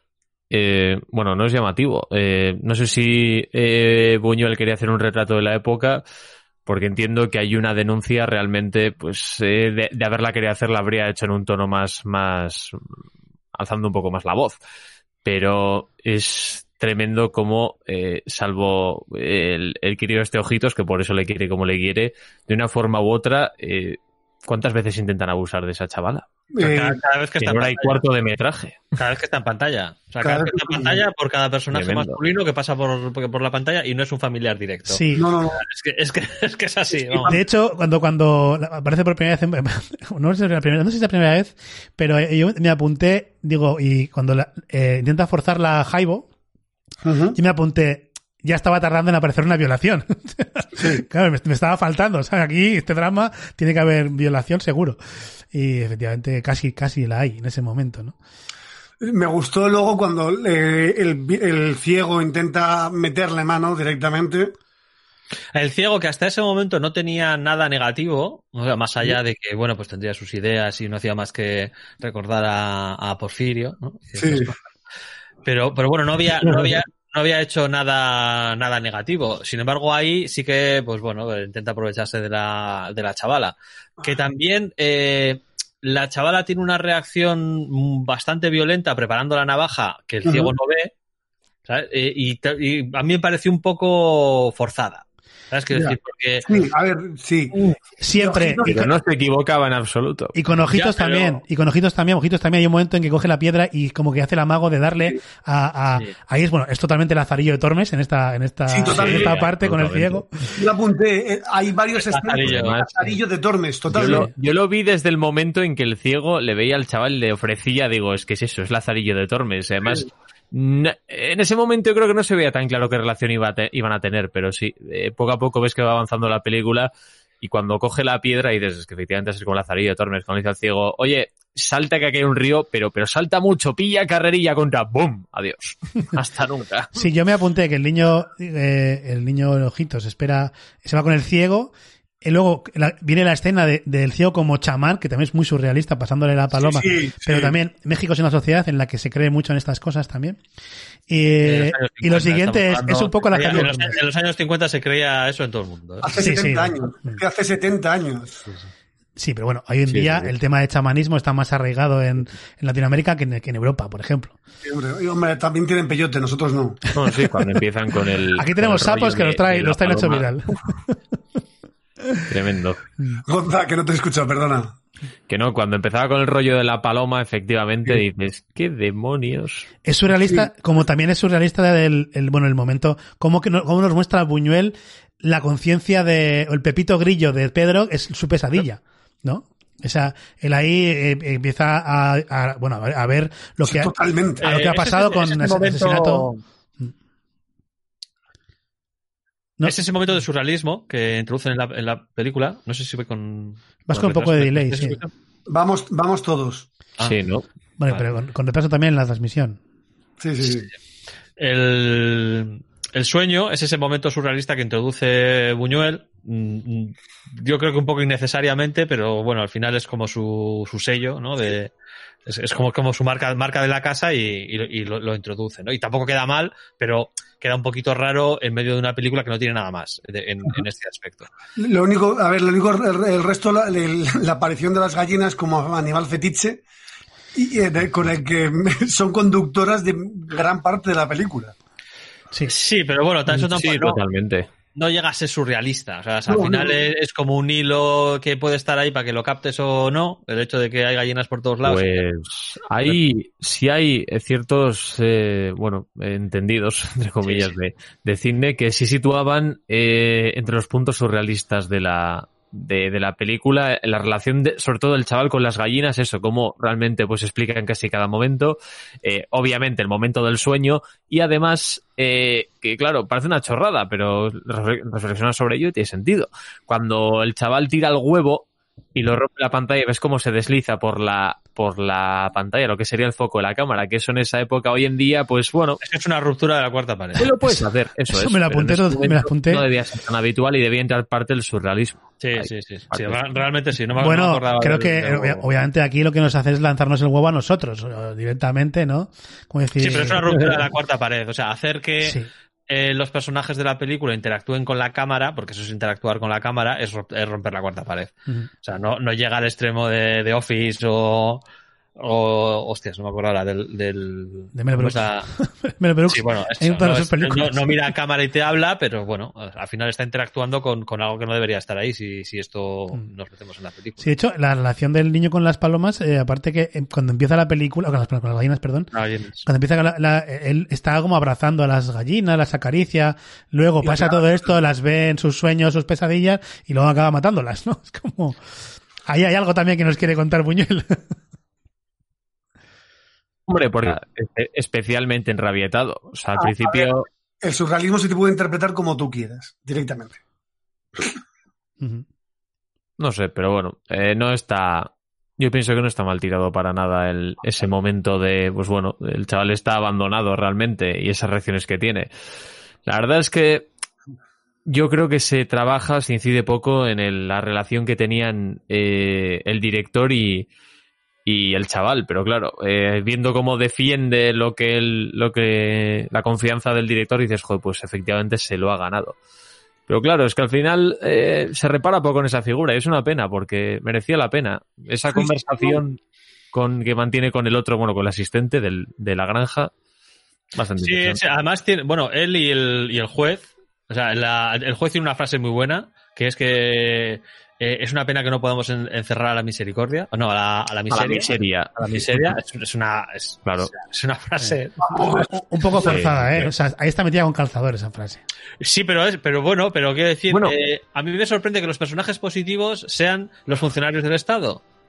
Bueno, no es llamativo. No sé si Buñuel quería hacer un retrato de la época, porque entiendo que hay una denuncia realmente, pues, de haberla querido hacer, la habría hecho en un tono más alzando un poco más la voz. Pero es tremendo como, salvo el querido Ojitos, que por eso le quiere como le quiere, de una forma u otra, ¿cuántas veces intentan abusar de esa chavala? Cada vez que está en hora y cuarto de metraje. Cada vez que está en pantalla. O sea, cada vez que está en pantalla por cada personaje Tremendo. Masculino que pasa por la pantalla y no es un familiar directo. Sí. No. Es que es así. ¿No? De hecho, cuando aparece por primera vez, no sé si es la primera vez, pero yo me apunté, digo, y cuando intenta forzar la Jaibo, yo me apunté, ya estaba tardando en aparecer una violación. Sí. Claro, me estaba faltando. O sea, aquí este drama tiene que haber violación seguro. Y efectivamente casi la hay en ese momento, ¿no? Me gustó luego cuando el ciego intenta meterle mano directamente. El ciego, que hasta ese momento no tenía nada negativo, o sea, más allá de que, bueno, pues tendría sus ideas y no hacía más que recordar a Porfirio, ¿no? Sí. Pero bueno, no había hecho nada negativo. Sin embargo, ahí sí que, pues bueno, intenta aprovecharse de la chavala. Que también la chavala tiene una reacción bastante violenta preparando la navaja que el ciego no ve, ¿sabes? Y a mí me pareció un poco forzada. ¿Sabes qué decir? Porque... Sí, a ver, sí. Siempre. Pero no se equivocaba en absoluto. Y con Ojitos también. Y con Ojitos también hay un momento en que coge la piedra y como que hace el amago de darle a ahí es totalmente Lazarillo de Tormes en esta parte con el ciego. Yo apunté, hay varios Lazarillo de Tormes, totalmente. Yo lo vi desde el momento en que el ciego le veía al chaval y le ofrecía, digo, es que es eso, es Lazarillo de Tormes. Además, En ese momento yo creo que no se veía tan claro qué relación iban a tener, pero sí, poco a poco ves que va avanzando la película y cuando coge la piedra y dices que efectivamente es como Lazarillo Tormes, cuando dice al ciego, oye, salta que aquí hay un río, pero salta mucho, pilla carrerilla contra, ¡boom! Adiós. Hasta nunca. Sí, yo me apunté que el niño Ojitos se va con el ciego. Y luego viene la escena del ciego como chamán, que también es muy surrealista, pasándole la paloma. Pero también México es una sociedad en la que se cree mucho en estas cosas también. Y lo siguiente es un poco la En los años 50 se creía eso en todo el mundo. Hace 70 años. Hace 70 años. Sí, pero bueno, hoy en día el tema de chamanismo está más arraigado en Latinoamérica que en Europa, por ejemplo. Sí, hombre, también tienen peyote, nosotros no. No, sí, cuando empiezan con el... Aquí tenemos sapos que los traen hecho viral. Tremendo. Gonza, que no te he escuchado, perdona. Que no, cuando empezaba con el rollo de la paloma, efectivamente dices, ¿qué demonios? Es surrealista, como también es surrealista el momento, cómo nos muestra Buñuel la conciencia o el Pepito Grillo de Pedro es su pesadilla, ¿no? O sea, él ahí empieza a ver lo que ha pasado con el asesinato. ¿No? Es ese momento de surrealismo que introducen en la película. No sé si voy con... Vas con un poco de delay, sí. Vamos todos. Sí, ¿no? Bueno, pero con retraso también en la transmisión. Sí. El sueño es ese momento surrealista que introduce Buñuel. Yo creo que un poco innecesariamente, pero bueno, al final es como su sello, ¿no? Es como su marca de la casa y lo introduce, ¿no? Y tampoco queda mal, pero queda un poquito raro en medio de una película que no tiene nada más en este aspecto. El resto, la aparición de las gallinas como animal fetiche con el que son conductoras de gran parte de la película. Sí, pero bueno, eso tampoco. Sí, totalmente. No llega a ser surrealista. O sea, al final es como un hilo que puede estar ahí para que lo captes o no. El hecho de que hay gallinas por todos lados. Pues sí hay ciertos, entendidos, entre comillas, de cine que sí situaban entre los puntos surrealistas de la película, la relación sobre todo del chaval con las gallinas, eso, cómo realmente pues explica en casi cada momento, obviamente el momento del sueño, y además que claro, parece una chorrada, pero reflexionar sobre ello tiene sentido. Cuando el chaval tira el huevo y lo rompe la pantalla y ves cómo se desliza por la pantalla, lo que sería el foco de la cámara, que eso en esa época, hoy en día, pues bueno... Es una ruptura de la cuarta pared. ¿Qué lo puedes hacer? Eso me lo apunté. No debía ser tan habitual y debía entrar parte del surrealismo. Sí. Realmente sí. No me acordaba creo que obviamente aquí lo que nos hace es lanzarnos el huevo a nosotros, directamente, ¿no? Como decir... Sí, pero es una ruptura de la cuarta pared. O sea, hacer que... Sí. Los personajes de la película interactúen con la cámara, porque eso es interactuar con la cámara, es romper la cuarta pared. O sea, no llega al extremo de Office o hostias, no me acuerdo ahora de Mel Brooks. Mel Brooks. Sí, bueno, no mira a cámara y te habla, pero bueno, al final está interactuando con algo que no debería estar ahí si esto nos metemos en la película. Sí, de hecho, la relación del niño con las palomas, aparte que cuando empieza la película, con las gallinas, perdón, cuando empieza él está como abrazando a las gallinas, las acaricia, luego pasa todo esto, las ve en sus sueños, sus pesadillas, y luego acaba matándolas, ¿no? Es como... Ahí hay algo también que nos quiere contar Buñuel. Hombre, porque especialmente enrabietado. O sea, al principio... El surrealismo se te puede interpretar como tú quieras, directamente. No sé, pero bueno, no está... Yo pienso que no está mal tirado para nada ese momento de, pues bueno, el chaval está abandonado realmente y esas reacciones que tiene. La verdad es que yo creo que se incide poco en la relación que tenían el director y el chaval, pero claro, viendo cómo defiende la confianza del director, dices, joder, pues efectivamente se lo ha ganado. Pero claro, es que al final se repara poco en esa figura y es una pena porque merecía la pena. Esa conversación que mantiene con el otro, bueno, con el asistente de la granja, bastante interesante. Sí, además tiene, bueno, él y el juez, o sea, el juez tiene una frase muy buena, que es que es una pena que no podamos encerrar a la misericordia, o no, a la miseria. A la miseria. Es una frase un poco forzada, ¿eh? O sea, ahí está metida con calzador esa frase. Sí, pero quiero decir, a mí me sorprende que los personajes positivos sean los funcionarios del Estado.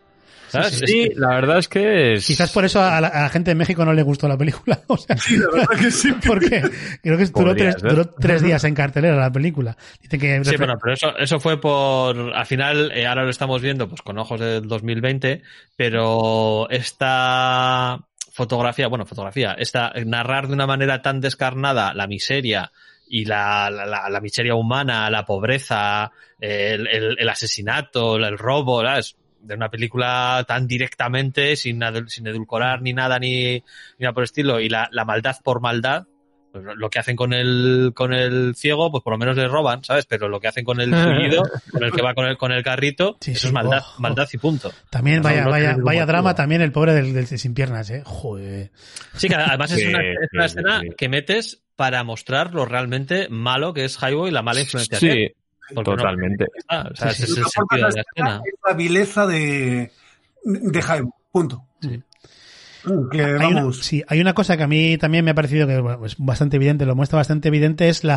¿Sabes? Sí, la verdad es que Quizás por eso a la gente de México no le gustó la película. O sea, Sí, la verdad que sí. porque creo que Podría ser. duró 3 días en cartelera la película. Dicen que Sí, bueno, pero eso fue al final, ahora lo estamos viendo pues con ojos del 2020, pero esta fotografía, narrar de una manera tan descarnada la miseria y la miseria humana, la pobreza, el asesinato, el robo, ¿sabes? De una película tan directamente, sin edulcorar ni nada, ni nada por el estilo, y la maldad por maldad, pues lo que hacen con el ciego, pues por lo menos le roban, ¿sabes? Pero lo que hacen con el tullido, con el que va con el carrito, Sí, eso sí, es maldad, oh. maldad y punto. también No, no tiene vaya ningún drama motivo. también el pobre del sin piernas, Joder. Sí, que además es Sí, una sí, escena sí. que metes para mostrar lo realmente malo que es Highboy y la mala influencia que sí, es. Porque totalmente. o sea, Sí, ese sí. es el Lo que aporta sentido de la escena. es la vileza de Jaime. Punto. Sí. Que vamos. Hay una cosa que a mí también me ha parecido que bueno, es bastante evidente, lo muestra bastante evidente, es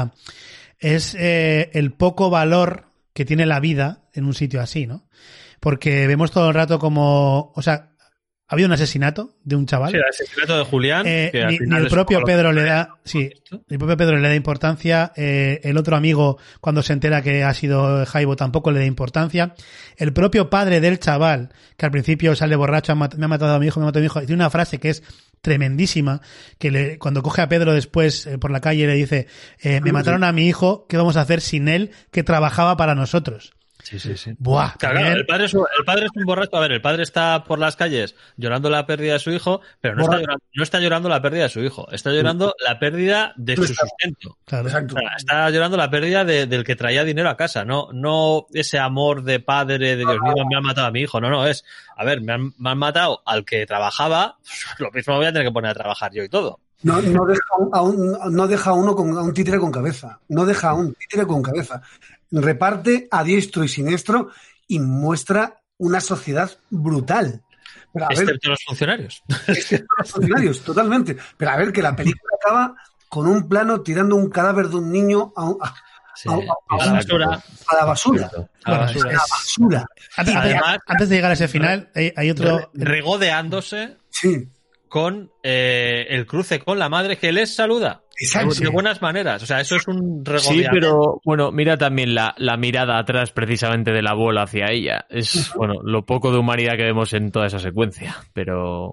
el poco valor que tiene la vida en un sitio así, ¿no? Porque vemos todo el rato como, o sea, ha habido un asesinato de un chaval. Sí, el asesinato de Julián. Que al Ni final el es propio un poco lo Pedro que- le da, sí, el propio Pedro le da importancia, el otro amigo cuando se entera que ha sido Jaibo tampoco le da importancia, el propio padre del chaval, que al principio sale borracho, me ha matado a mi hijo, tiene una frase que es tremendísima, que cuando coge a Pedro después por la calle le dice, me mataron a mi hijo, ¿qué vamos a hacer sin él que trabajaba para nosotros? Sí, sí, sí. Buah, Claro, también- el padre es un borracho. A ver, el padre está por las calles llorando la pérdida de su hijo, pero no está llorando la pérdida de su hijo. Está llorando la pérdida de su sustento. claro. Exacto. O sea, está llorando la pérdida del que traía dinero a casa. No ese amor de padre, de Dios mío, me han matado a mi hijo. No, es, a ver, me han matado al que trabajaba, lo mismo me voy a tener que poner a trabajar yo y todo. No deja a un títere con cabeza. No deja a un títere con cabeza. Reparte a diestro y siniestro y muestra una sociedad brutal. Pero a ver, Excepto los funcionarios. excepto los funcionarios, totalmente. Pero a ver, que la película acaba con un plano tirando un cadáver de un niño Sí, a la basura. la basura. A la Bueno, basura. A la basura. Además- antes de llegar a ese final, hay otro... Regodeándose Sí. con el cruce con la madre que les saluda Exacto. de buenas maneras. O sea, eso es un Sí, regodeamiento. pero bueno, mira también la mirada atrás precisamente del abuelo hacia ella. Es, bueno, lo poco de humanidad que vemos en toda esa secuencia, pero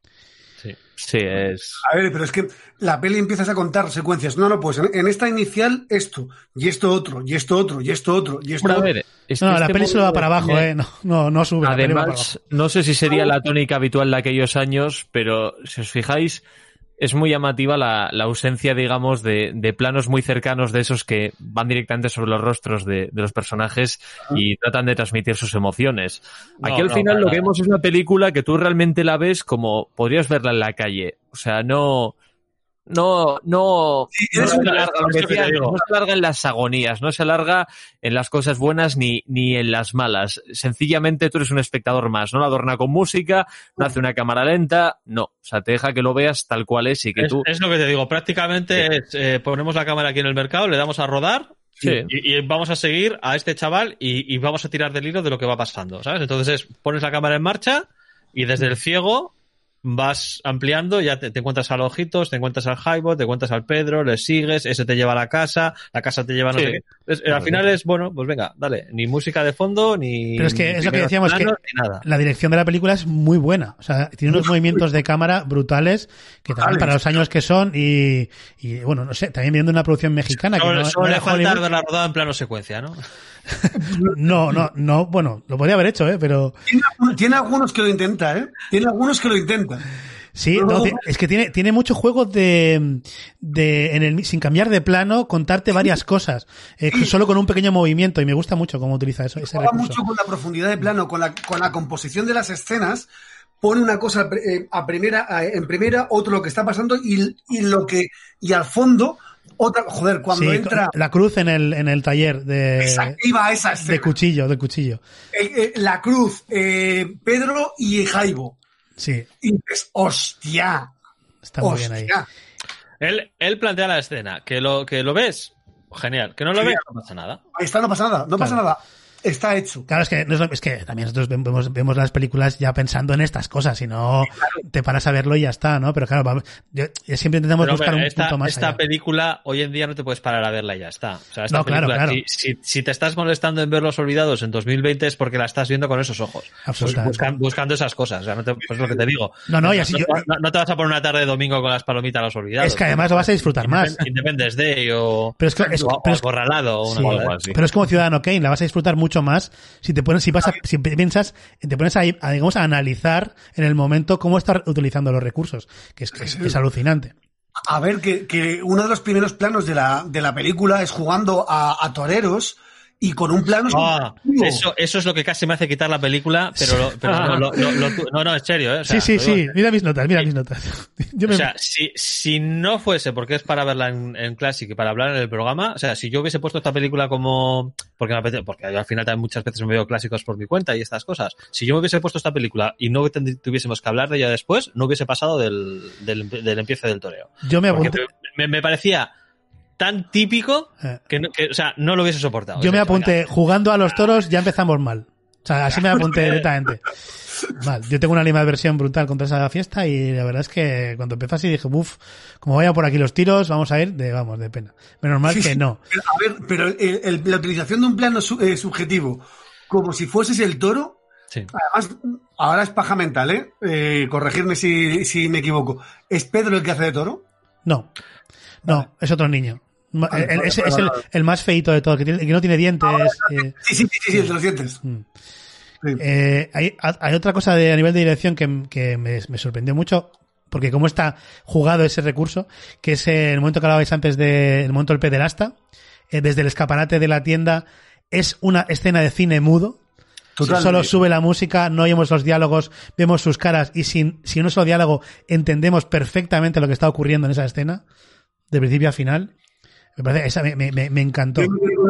sí, es... A ver, pero es que la peli empiezas a contar secuencias. No, pues en esta inicial esto, y esto otro, y esto otro, y esto otro, y esto Bueno, a otro. ver, es que No, la este peli solo va modo para de abajo, cine- no sube. la peli va para Además, abajo. no sé si sería la tónica habitual de aquellos años, pero si os fijáis, es muy llamativa la ausencia, digamos, de planos muy cercanos de esos que van directamente sobre los rostros de los personajes y tratan de transmitir sus emociones. Aquí al final lo que vemos es una película que tú realmente la ves como podrías verla en la calle. O sea, no se alarga, lo que decía antes, no se alarga en las agonías, no se alarga en las cosas buenas ni en las malas. Sencillamente tú eres un espectador más, no la adorna con música, no hace una cámara lenta, no. O sea, te deja que lo veas tal cual es y que tú... Es lo que te digo, prácticamente es, ponemos la cámara aquí en el mercado, le damos a rodar Sí. y vamos a seguir a este chaval y vamos a tirar del hilo de lo que va pasando, ¿sabes? Entonces pones la cámara en marcha y desde el ciego vas ampliando, ya te encuentras a los ojitos, te encuentras al Jaibo, te encuentras al Pedro, le sigues, ese te lleva a la casa te lleva a no Sí. sé qué. Entonces, al final es, bueno, pues venga, dale, ni música de fondo, ni... Pero es que ni es lo que primeros decíamos, que planos, ni nada. la dirección de la película es muy buena. O sea, tiene unos movimientos de cámara brutales que también para los años que son y bueno, no sé, también viendo una producción mexicana que Solo, no solo era le falta Hollywood. haberla rodado en plano secuencia, ¿no? No, bueno, lo podría haber hecho, pero Tiene algunos que lo intenta, ¿eh? Tiene algunos que lo intentan. sí, no, es que tiene mucho juego sin cambiar de plano, contarte varias cosas, solo con un pequeño movimiento, y me gusta mucho cómo utiliza ese Juega recurso. mucho con la profundidad de plano, con la composición de las escenas. Pone una cosa en primera, otro lo que está pasando y al fondo otra. Joder, cuando Sí, entra, la cruz en el taller desactiva esa escena. de cuchillo. La cruz, Pedro y Jaibo. Sí, Y dices, hostia. está muy bien ahí. Él plantea la escena, que lo ves, genial, que no lo ves, no pasa nada. Ahí está, no pasa nada, no pasa nada. está hecho. Claro, es que también nosotros vemos las películas ya pensando en estas cosas, si no te paras a verlo y ya está, ¿no? Pero claro, siempre intentamos buscar un punto más esta allá. película hoy en día no te puedes parar a verla y ya está. O sea, esta No, película, claro. Si te estás molestando en ver Los Olvidados en 2020 es porque la estás viendo con esos ojos. Buscando esas cosas. O sea, pues es lo que te digo. No, y así no te vas a poner una tarde de domingo con las palomitas Los Olvidados. Es que además lo vas a disfrutar más. Independence Day o Acorralado o una cosa así. Pero es como Ciudadano Kane, la vas a disfrutar mucho más si te pones a analizar en el momento cómo está utilizando los recursos, que es alucinante. A ver, que uno de los primeros planos de la película es jugando a toreros y con un plano... Eso es lo que casi me hace quitar la película, pero no, en serio, ¿eh? O sea, sí. Mira mis notas. O sea, si no fuese porque es para verla en Classic y para hablar en el programa, o sea, si yo hubiese puesto esta película como... Porque yo al final también muchas veces me veo clásicos por mi cuenta y estas cosas. Si yo me hubiese puesto esta película y no tuviésemos que hablar de ella después, no hubiese pasado del empiece del toreo. Yo me apunté... Me parecía tan típico que o sea, no lo hubiese soportado. Yo me apunté, jugando a los toros ya empezamos mal. O sea, así me apunté directamente. Mal. Yo tengo una animadversión brutal contra esa fiesta y la verdad es que cuando empezó así dije, como vaya por aquí los tiros, vamos a ir de pena. Menos mal que no. A ver, pero la utilización de un plano subjetivo, como si fueses el toro, sí. Además, ahora es paja mental, corregirme si me equivoco. ¿Es Pedro el que hace de toro? No, es otro niño. Es el más feito de todo, que no tiene dientes. Sí, el de los dientes. Sí. Hay otra cosa a nivel de dirección que me sorprendió mucho, porque cómo está jugado ese recurso, que es el momento que hablabais antes del momento del pederasta, desde el escaparate de la tienda, es una escena de cine mudo. Totalmente. Solo sube la música, no oímos los diálogos, vemos sus caras y sin un solo diálogo entendemos perfectamente lo que está ocurriendo en esa escena, de principio a final. Me parece, me encantó.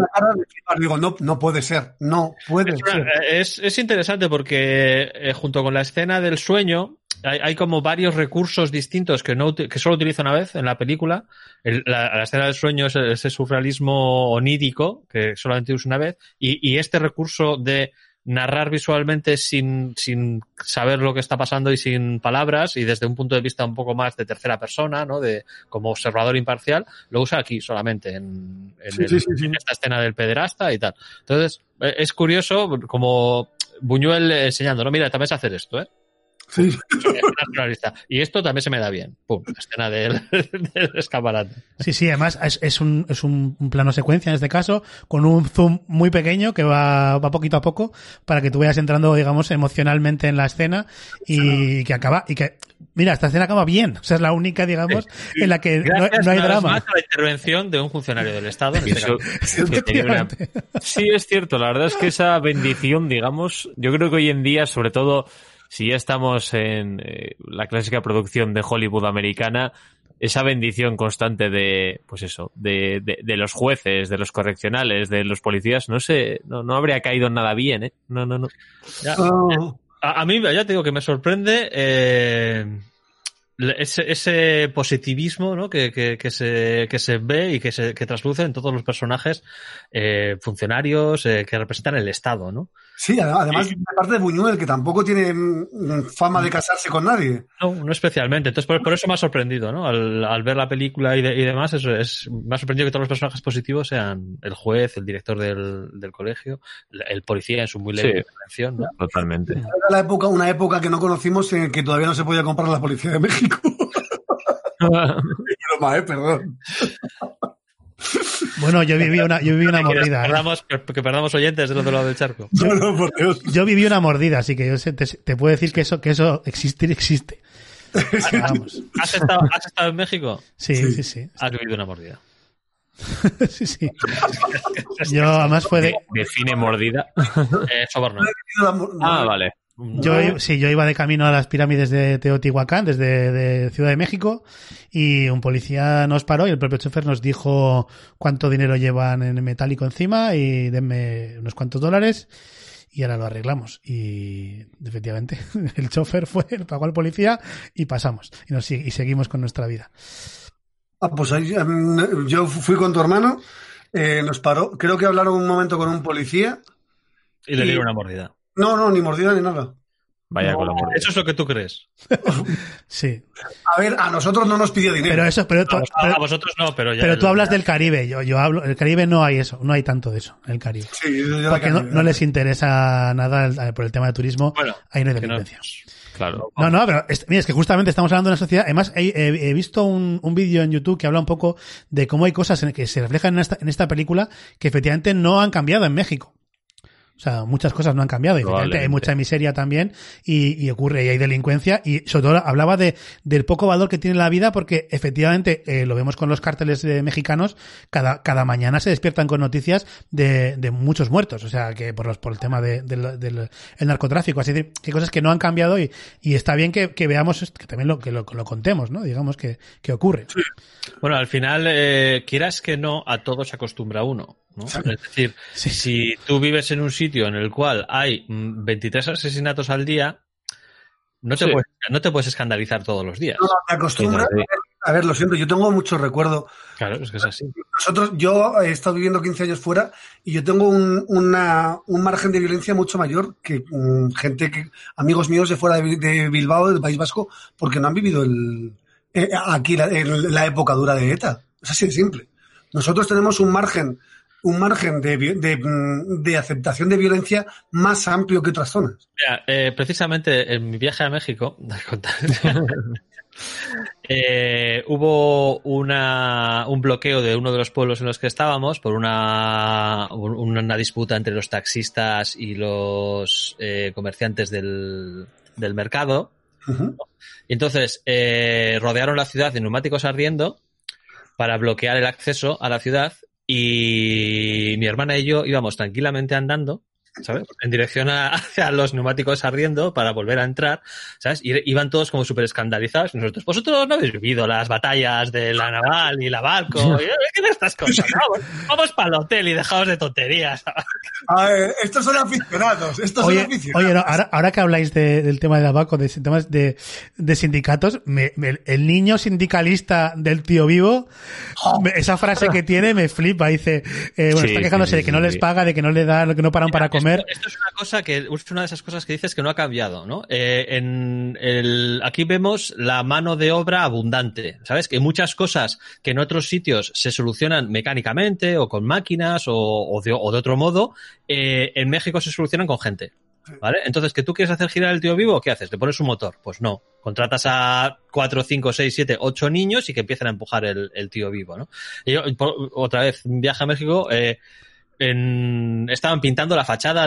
Digo, no puede ser, no puede ser. Es interesante porque junto con la escena del sueño hay como varios recursos distintos que solo utiliza una vez en la película. La escena del sueño es ese surrealismo onírico que solamente usa una vez y este recurso de narrar visualmente sin saber lo que está pasando y sin palabras y desde un punto de vista un poco más de tercera persona, ¿no? De como observador imparcial, lo usa aquí solamente en esta escena del pederasta y tal. Entonces, es curioso como Buñuel enseñando, no, mira, también sé hacer esto, ¿eh? Sí. Y esto también se me da bien. Pum, la escena del escaparate. Sí, además es un plano secuencia en este caso, con un zoom muy pequeño que va poquito a poco para que tú vayas entrando, digamos, emocionalmente en la escena y que acaba, mira, esta escena acaba bien. O sea, es la única, digamos, en la que no hay drama. Más a la intervención de un funcionario del Estado. Sí, es cierto. La verdad es que esa bendición, digamos, yo creo que hoy en día, sobre todo, si ya estamos en la clásica producción de Hollywood americana, esa bendición constante de, pues eso, de los jueces, de los correccionales, de los policías, no habría caído nada bien, ¿eh? No. Ya, a mí, ya te digo que me sorprende ese positivismo, ¿no? que se ve y que trasluce en todos los personajes funcionarios que representan el Estado, ¿no? Sí, además de parte de Buñuel, que tampoco tiene fama de casarse con nadie. No especialmente. Entonces, por eso me ha sorprendido, ¿no? Al ver la película y demás, me ha sorprendido que todos los personajes positivos sean el juez, el director del colegio, el policía en su muy leve intervención, ¿no? Totalmente. Era una época que no conocimos en que todavía no se podía comprar la Policía de México. Perdón. Bueno, yo viví una mordida. Que perdamos oyentes del otro lado del charco. No, por Dios. Yo viví una mordida, así que yo te puedo decir que eso existe. Vamos. ¿Has estado en México? Sí. Has vivido una mordida. Sí. Yo además fue de... Define mordida. Soborno. Vale. Yo iba de camino a las pirámides de Teotihuacán desde Ciudad de México y un policía nos paró y el propio chofer nos dijo cuánto dinero llevan en metálico encima y denme unos cuantos dólares y ahora lo arreglamos. Y efectivamente el chofer pagó al policía y pasamos y seguimos con nuestra vida. Pues yo fui con tu hermano, nos paró, creo que hablaron un momento con un policía Y le dieron una mordida. No, ni mordida ni nada. Vaya con la mordida. Eso es lo que tú crees. Sí. A ver, a nosotros no nos pidió dinero. A vosotros no, pero ya. Pero tú hablas del Caribe. Yo hablo. El Caribe no hay eso. No hay tanto de eso. En el Caribe. Sí, porque no les interesa nada por el tema de turismo. Bueno, ahí no hay delincuencia. Claro. No, pero mira, es que justamente estamos hablando de una sociedad. Además, he visto un vídeo en YouTube que habla un poco de cómo hay cosas que se reflejan en esta película que efectivamente no han cambiado en México. O sea, muchas cosas no han cambiado. Efectivamente, hay mucha miseria también y ocurre, y hay delincuencia. Y sobre todo hablaba del poco valor que tiene la vida porque efectivamente lo vemos con los cárteles mexicanos. Cada mañana se despiertan con noticias de muchos muertos. O sea, que por el tema del narcotráfico. Así que hay cosas que no han cambiado y está bien que veamos, que también lo contemos, ¿no? Digamos que ocurre. Sí. Bueno, al final, quieras que no, a todo se acostumbra uno, ¿no? Es decir, si tú vives en un sitio en el cual hay 23 asesinatos al día, no te puedes escandalizar todos los días. No, te acostumbras. A ver, lo siento, yo tengo mucho recuerdo. Claro, es que es así. Yo he estado viviendo 15 años fuera y yo tengo un margen de violencia mucho mayor que amigos míos de fuera de Bilbao, del País Vasco, porque no han vivido aquí la época dura de ETA. Es así de simple. Nosotros tenemos un margen de aceptación de violencia más amplio que otras zonas. Mira, precisamente en mi viaje a México hubo un bloqueo de uno de los pueblos en los que estábamos por una disputa entre los taxistas y los comerciantes del mercado. Uh-huh. Y entonces rodearon la ciudad de neumáticos ardiendo para bloquear el acceso a la ciudad y mi hermana y yo íbamos tranquilamente andando, ¿sabes? En dirección hacia los neumáticos ardiendo para volver a entrar, ¿sabes? Y iban todos como súper escandalizados. Nosotros, vosotros no habéis vivido las batallas de la naval y la barco. ¿Qué me estás contando? Vamos para el hotel y dejaos de tonterías. A ver, estos son aficionados. Oye, no, ahora que habláis del tema de la barco, de temas de sindicatos, el niño sindicalista del tío Vivo, esa frase que tiene me flipa. Dice, está quejándose de que no les paga, de que no le dan, que no paran para comer. Esto es una de esas cosas que dices que no ha cambiado, ¿no? Aquí vemos la mano de obra abundante, ¿sabes? Que muchas cosas que en otros sitios se solucionan mecánicamente o con máquinas o de otro modo, en México se solucionan con gente, ¿vale? Entonces, ¿que tú quieres hacer girar el tío Vivo? ¿Qué haces? ¿Le pones un motor? Pues no. Contratas a 4, 5, 6, 7, 8 niños y que empiecen a empujar el tío Vivo, ¿no? Y yo, otra vez, un viaje a México, estaban pintando la fachada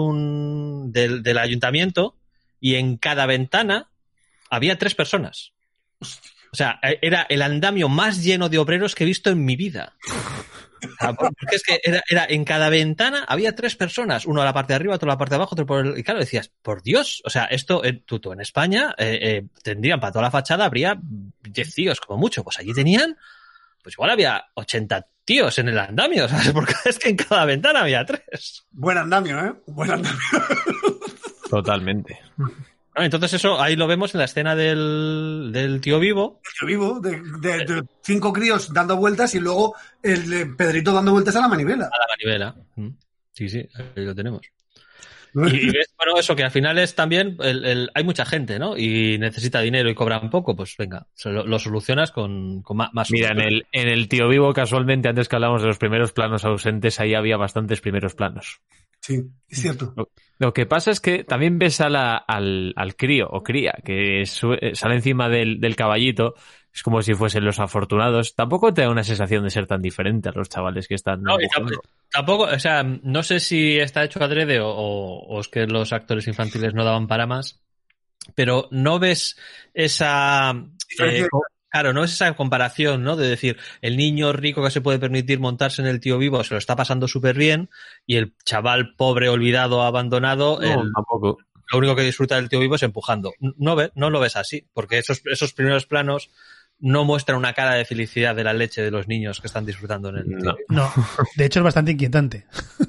del ayuntamiento y en cada ventana había 3 personas. O sea, era el andamio más lleno de obreros que he visto en mi vida. Porque es que era en cada ventana había 3 personas, uno a la parte de arriba, otro a la parte de abajo, otro por el... Y claro, decías, por Dios, o sea, esto, tú en España tendrían para toda la fachada, habría 10 tíos como mucho, pues allí tenían, pues igual había 80 tíos en el andamio, ¿sabes? Porque es que en cada ventana había 3. Buen andamio, ¿eh? Buen andamio. Totalmente. Entonces eso, ahí lo vemos en la escena del tío Vivo. El tío Vivo, de 5 críos dando vueltas y luego el de Pedrito dando vueltas a la manivela. A la manivela. Sí, ahí lo tenemos. Y ves, bueno, eso que al final es también, hay mucha gente, ¿no? Y necesita dinero y cobran poco, pues venga, lo solucionas con más. Mira, en el tío Vivo, casualmente, antes que hablamos de los primeros planos ausentes, ahí había bastantes primeros planos. Sí, es cierto. Lo que pasa es que también ves al crío o cría que sale encima del caballito, es como si fuesen los afortunados. Tampoco te da una sensación de ser tan diferente a los chavales que están... No, y tampoco, o sea, no sé si está hecho adrede o es que los actores infantiles no daban para más, pero no ves esa... Claro, no es esa comparación, ¿no? De decir, el niño rico que se puede permitir montarse en el tío Vivo se lo está pasando súper bien y el chaval pobre, olvidado, abandonado, tampoco. Lo único que disfruta del tío Vivo es empujando. No lo ves así, porque esos primeros planos no muestran una cara de felicidad de la leche de los niños que están disfrutando en el tío Vivo. No, de hecho es bastante inquietante.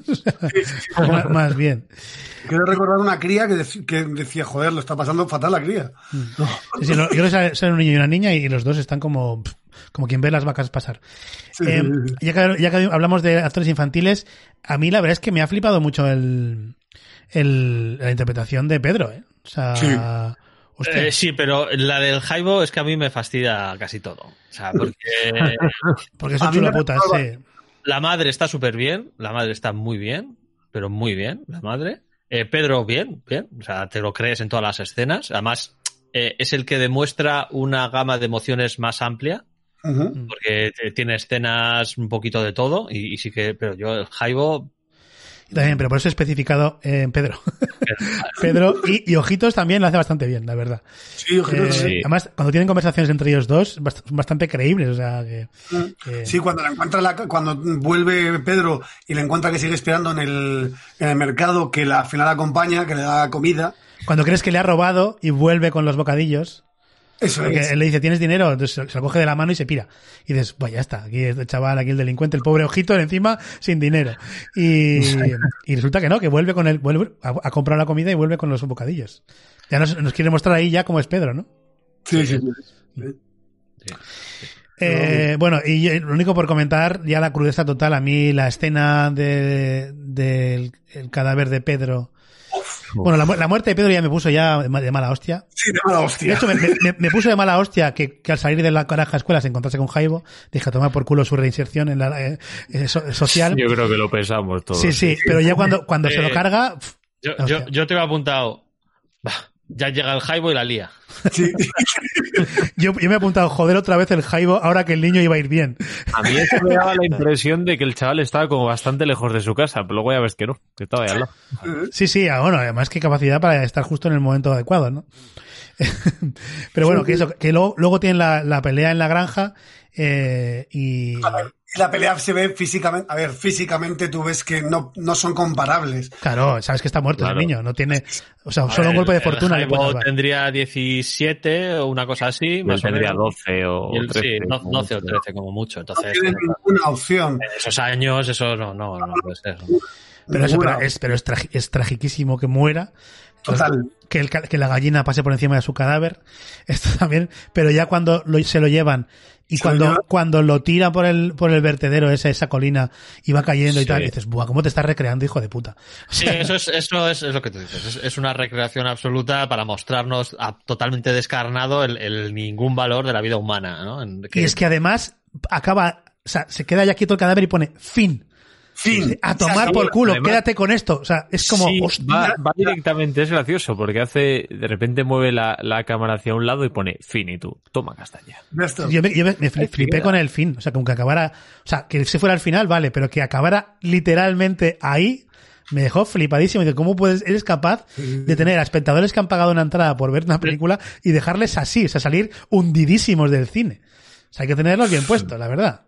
Más bien. Quiero recordar una cría que decía, joder, lo está pasando fatal la cría. No. Sí, yo creo que sale un niño y una niña y los dos están como quien ve las vacas pasar. Sí. Ya que hablamos de actores infantiles, a mí la verdad es que me ha flipado mucho la interpretación de Pedro, ¿eh? O sea, Sí. Sí, pero la del Jaibo es que a mí me fastidia casi todo. O sea, porque es un A mí chulo me puta, recuerda- sí. la madre está súper bien, la madre está muy bien, pero muy bien, la madre. Pedro, bien, bien. O sea, te lo crees en todas las escenas. Además, es el que demuestra una gama de emociones más amplia, Ujú. porque tiene escenas un poquito de todo, y sí que, pero yo, el Jaibo, También, pero por eso he especificado en Pedro. Pedro y Ojitos también lo hace bastante bien, la verdad. Sí, Ojitos, sí. Sí. Además, cuando tienen conversaciones entre ellos dos, son bastante creíbles, o sea, que Sí, cuando la encuentra cuando vuelve Pedro y le encuentra que sigue esperando en el mercado, que al final la acompaña, que le da comida. cuando crees que le ha robado y vuelve con los bocadillos, Eso porque es. él le dice, ¿tienes dinero? Entonces se lo coge de la mano y se pira. Y dices, pues ya está, aquí este chaval, aquí el delincuente, el pobre Ojito encima, sin dinero. Y resulta que no, que vuelve a comprar la comida y vuelve con los bocadillos. Ya nos quiere mostrar ahí ya cómo es Pedro, ¿no? Sí, sí. Bueno, y lo único por comentar, ya la crudeza total, a mí la escena del el cadáver de Pedro. Bueno, la muerte de Pedro ya me puso ya de mala hostia. Sí, de mala De hostia. hecho, me puso de mala hostia que al salir de la caraja escuela se encontrase con Jaibo. Dije, a tomar por culo su reinserción en la social. Yo creo que lo pensamos todos. Sí, pero ya cuando se lo carga... yo te he apuntado, bah, ya llega el Jaibo y la lía. Sí. Yo me he apuntado, joder, otra vez el Jaibo, ahora que el niño iba a ir bien. A mí eso me daba la impresión de que el chaval estaba como bastante lejos de su casa, pero luego ya ves que no, que estaba ahí al lado. Sí, bueno, además qué capacidad para estar justo en el momento adecuado, ¿no? Pero bueno, que eso, que luego tienen la pelea en la granja y... La pelea se ve físicamente, a ver, físicamente tú ves que no son comparables. Claro, sabes que está muerto Claro. el niño, no tiene... O sea, solo un golpe de fortuna le El puede Jaibo salvar. tendría 17 o una cosa así, Y él más o tendría menos. 12 o Y él, 13. sí, 12 o 13 como mucho. No Entonces, tiene ninguna opción. en esos años, eso no puede ser. Pero eso Ninguna. pero es tragiquísimo que muera. Total. Que la gallina pase por encima de su cadáver. Esto también. Pero ya cuando se lo llevan y Se lo llevan. cuando lo tiran por el vertedero, esa colina, y va cayendo y Sí. tal, y dices, buah, ¿cómo te estás recreando, hijo de puta? Sí, eso es lo que tú dices. Es una recreación absoluta para mostrarnos totalmente descarnado el ningún valor de la vida humana, ¿no? Y es que además acaba, o sea, se queda ya quieto el cadáver y pone fin. Fin. A tomar por culo, Además- quédate con esto. O sea, es como, Sí, hostia. va directamente, es gracioso, porque de repente mueve la cámara hacia un lado y pone fin y tú, toma castaña. Ya está. Yo me flipé con el fin. O sea, como que acabara, o sea, que se fuera al final, vale, pero que acabara literalmente ahí, me dejó flipadísimo. Y de cómo eres capaz de tener a espectadores que han pagado una entrada por ver una película y dejarles así, o sea, salir hundidísimos del cine. O sea, hay que tenerlos bien puestos, la verdad.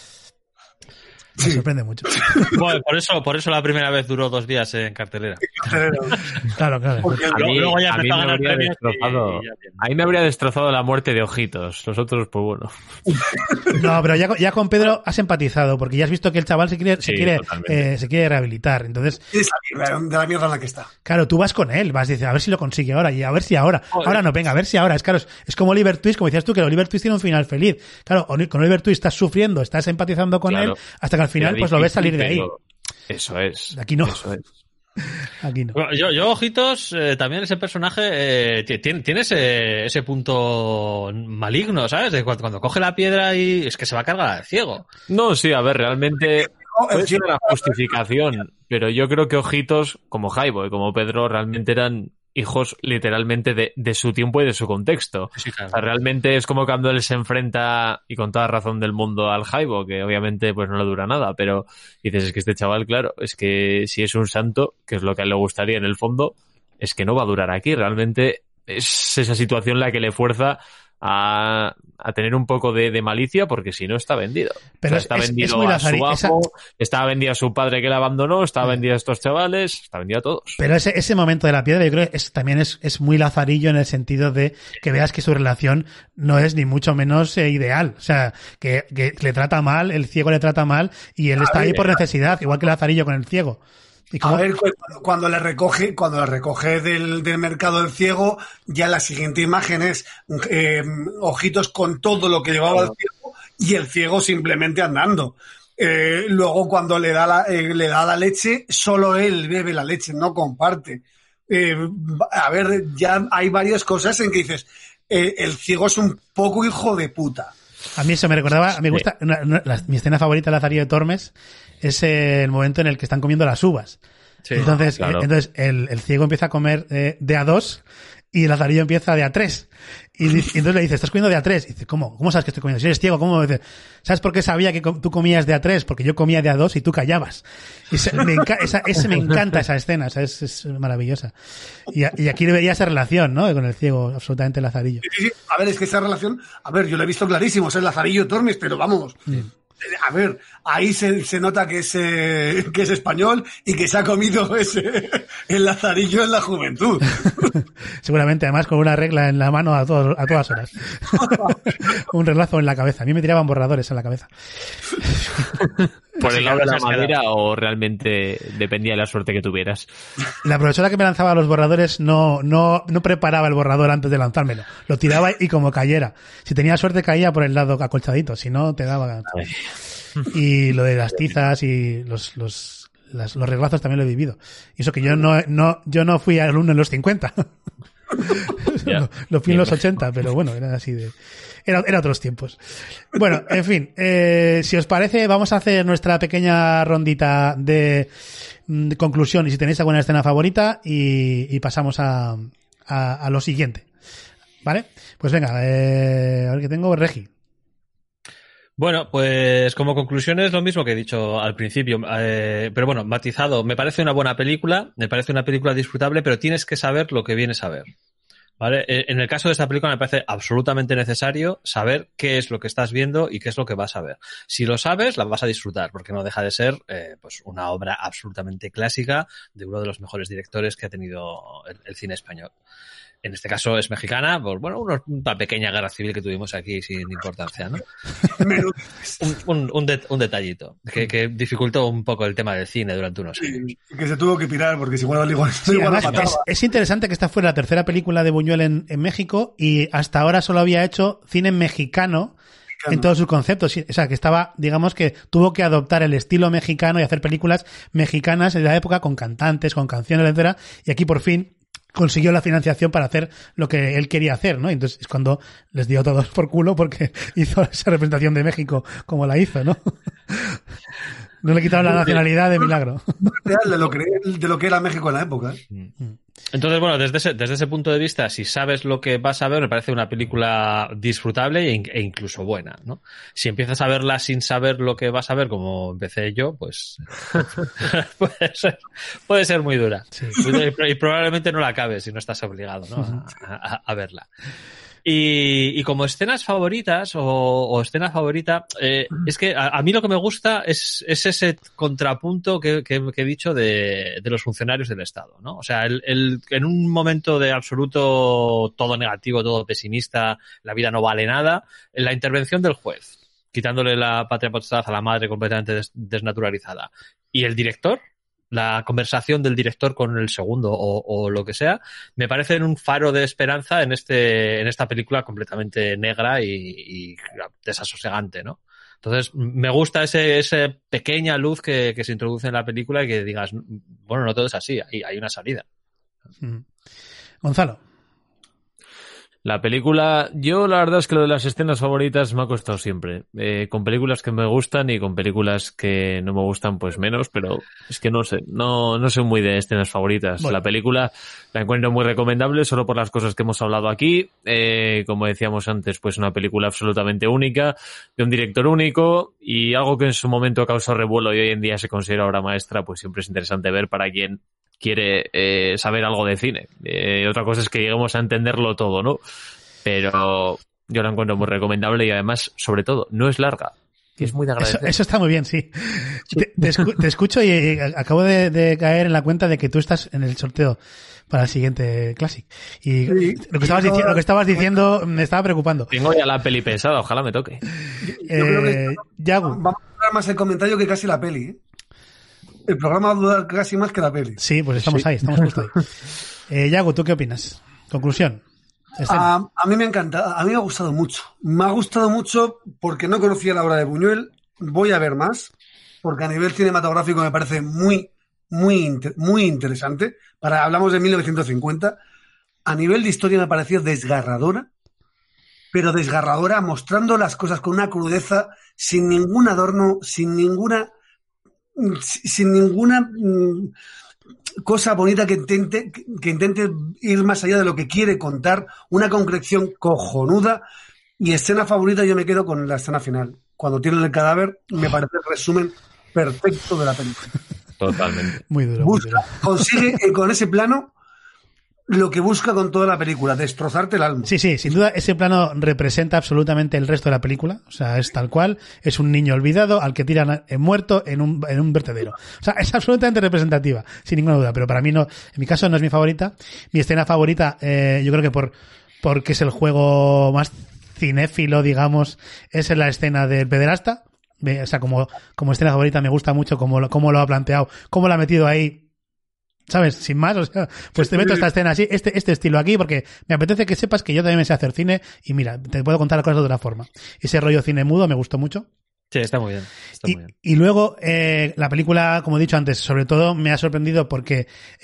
Me sorprende mucho. Bueno, por eso la primera vez duró 2 días en cartelera. Claro. Porque A mí, Luego ya a mí empezó a me ganar habría premios destrozado, y ya bien. ahí me habría destrozado la muerte de Ojitos. Los otros, pues bueno. No, pero ya con Pedro has empatizado, porque ya has visto que el chaval se Sí, quiere totalmente. rehabilitar. Entonces, quiere salir de la mierda en la que está. claro, tú vas con él, vas a decir, a ver si lo consigue ahora, y a ver si ahora. Ahora no, venga, a ver si ahora. Es como Oliver Twist, como decías tú, que Oliver Twist tiene un final feliz. Claro, con Oliver Twist estás sufriendo, estás empatizando con Claro. él, hasta que al final Era pues lo ves difícil, salir de ahí. pero Eso es. Aquí no. Eso es. Aquí no. Bueno, yo Ojitos, también ese personaje tiene ese punto maligno, ¿sabes? De cuando coge la piedra y es que se va a cargar al ciego. No, sí, a ver, realmente puede ser ciego- una justificación, pero yo creo que Ojitos, como Jaibo y como Pedro, realmente eran hijos literalmente de su tiempo y de su contexto. Sí, claro. O sea, realmente es como cuando él se enfrenta, y con toda razón del mundo, al Jaibo, que obviamente pues no le dura nada, pero dices, es que este chaval, claro, es que si es un santo, que es lo que a él le gustaría en el fondo, es que no va a durar aquí. Realmente es esa situación la que le fuerza a tener un poco de malicia, porque si no está vendido. Pero está es vendido muy a su lazarí- amo, está vendido a su padre que le abandonó, está vendido a estos chavales, está vendido a todos. Pero ese momento de la piedra yo creo que también es muy lazarillo en el sentido de que veas que su relación no es ni mucho menos ideal. O sea, que le trata mal, el ciego le trata mal y él está ahí por necesidad, igual que Lazarillo con el ciego. ¿Y cómo? A ver, cuando le recoge del mercado del ciego, ya la siguiente imagen es Ojitos con todo lo que llevaba el ciego y el ciego simplemente andando. Luego cuando le da la leche, solo él bebe la leche, no comparte. A ver, ya hay varias cosas en que dices, el ciego es un poco hijo de puta. A mí eso me recordaba, me gusta, mi escena favorita de Lazarillo de Tormes es el momento en el que están comiendo las uvas. Sí, entonces, claro. Entonces el ciego empieza a comer de a 2 y Lazarillo empieza de a 3. Y entonces le dice, ¿estás comiendo de a 3? Y dice, ¿cómo sabes que estoy comiendo? Si eres ciego, ¿cómo? Dice, ¿sabes por qué sabía que tú comías de a 3? Porque yo comía de a 2 y tú callabas. Y me encanta esa escena, o sea, es maravillosa. Y aquí debería esa relación, ¿no? Con el ciego, absolutamente Lazarillo. Sí. A ver, es que esa relación, yo lo he visto clarísimo, es el Lazarillo Tormes, pero vamos... A ver, ahí se nota que es español y que se ha comido el Lazarillo en la juventud. Seguramente, además con una regla en la mano a todas horas. Un relazo en la cabeza. A mí me tiraban borradores en la cabeza. ¿Por el lado de la madera o realmente dependía de la suerte que tuvieras? La profesora que me lanzaba los borradores no preparaba el borrador antes de lanzármelo. Lo tiraba y como cayera. Si tenía suerte caía por el lado acolchadito, si no te daba... Y lo de las tizas y los reglazos también lo he vivido. Y eso que yo no fui alumno en los 50. Lo fui en los 80, pero bueno, era así de... Era otros tiempos. Bueno, en fin, si os parece, vamos a hacer nuestra pequeña rondita de conclusión y si tenéis alguna escena favorita y pasamos a lo siguiente. ¿Vale? Pues venga, a ver qué tengo, Regi. Bueno, pues como conclusión es lo mismo que he dicho al principio, pero bueno, matizado. Me parece una buena película, me parece una película disfrutable, pero tienes que saber lo que vienes a ver. ¿Vale? En el caso de esta película me parece absolutamente necesario saber qué es lo que estás viendo y qué es lo que vas a ver. Si lo sabes, la vas a disfrutar, porque no deja de ser pues una obra absolutamente clásica de uno de los mejores directores que ha tenido el cine español. En este caso es mexicana, por una pequeña guerra civil que tuvimos aquí sin importancia, ¿no? un detallito que dificultó un poco el tema del cine durante unos años. Que se tuvo que pirar porque si igual es interesante que esta fuera la tercera película de Buñuel en México y hasta ahora solo había hecho cine mexicano en todos sus conceptos. O sea, que estaba, digamos que tuvo que adoptar el estilo mexicano y hacer películas mexicanas en la época con cantantes, con canciones, etcétera. Y aquí por fin consiguió la financiación para hacer lo que él quería hacer, ¿no? Entonces es cuando les dio a todos por culo porque hizo esa representación de México como la hizo, ¿no? No le quitaron la nacionalidad de milagro. Real de lo que era México en la época. Entonces, bueno, desde ese punto de vista, si sabes lo que vas a ver, me parece una película disfrutable e incluso buena, ¿no? Si empiezas a verla sin saber lo que vas a ver, como empecé yo, pues puede ser muy dura. Sí. Y probablemente no la acabes si no estás obligado, ¿no? a verla. Y como escenas favoritas o escena favorita, es que a mí lo que me gusta es ese contrapunto que he dicho de los funcionarios del Estado, ¿no? O sea, en un momento de absoluto todo negativo, todo pesimista, la vida no vale nada, en la intervención del juez, quitándole la patria potestad a la madre completamente desnaturalizada. Y el director, la conversación del director con el segundo o lo que sea, me parece un faro de esperanza en esta película completamente negra y desasosegante, ¿no? Entonces, me gusta esa pequeña luz que se introduce en la película y que digas, bueno, no todo es así, hay una salida. Gonzalo. La película, yo la verdad es que lo de las escenas favoritas me ha costado siempre. Con películas que me gustan y con películas que no me gustan, pues menos, pero es que no sé, no soy muy de escenas favoritas. Bueno. La película la encuentro muy recomendable solo por las cosas que hemos hablado aquí. Como decíamos antes, pues una película absolutamente única, de un director único y algo que en su momento causó revuelo y hoy en día se considera obra maestra, pues siempre es interesante ver para quien quiere saber algo de cine. Otra cosa es que lleguemos a entenderlo todo, ¿no? Pero yo la encuentro muy recomendable y además, sobre todo, no es larga, que es muy de agradecer. Eso está muy bien, sí. Te escucho y acabo de caer en la cuenta de que tú estás en el sorteo para el siguiente Classic. Y sí, lo que estabas diciendo me estaba preocupando. Tengo ya la peli pensada, ojalá me toque. Yo creo que vamos a dar más el comentario que casi la peli, ¿eh? El programa va a durar casi más que la peli. Sí, pues estamos ahí, estamos justo ahí. Yago, ¿tú qué opinas? Conclusión. A mí me ha encantado, a mí me ha gustado mucho. Me ha gustado mucho porque no conocía la obra de Buñuel. Voy a ver más. porque a nivel cinematográfico me parece muy interesante. Hablamos de 1950. A nivel de historia me pareció desgarradora, pero desgarradora, mostrando las cosas con una crudeza, sin ningún adorno, sin ninguna cosa bonita que intente ir más allá de lo que quiere contar, una concreción cojonuda. Y escena favorita, yo me quedo con la escena final. Cuando tienen el cadáver, me parece el resumen perfecto de la película. Totalmente. Muy duro. Consigue con ese plano lo que busca con toda la película, destrozarte el alma. Sí, sin duda ese plano representa absolutamente el resto de la película. O sea, es tal cual. Es un niño olvidado al que tiran muerto en un vertedero. O sea, es absolutamente representativa, sin ninguna duda. Pero para mí no, en mi caso no es mi favorita. Mi escena favorita, yo creo que porque es el juego más cinéfilo, digamos, es en la escena del pederasta. O sea, como escena favorita me gusta mucho cómo lo ha planteado, cómo lo ha metido ahí, ¿sabes? Sin más, o sea, pues te meto esta escena así, este estilo aquí, porque me apetece que sepas que yo también me sé hacer cine y mira, te puedo contar las cosas de otra forma. Ese rollo cine mudo me gustó mucho. Sí, está muy bien. Y luego, la película, como he dicho antes, sobre todo me ha sorprendido porque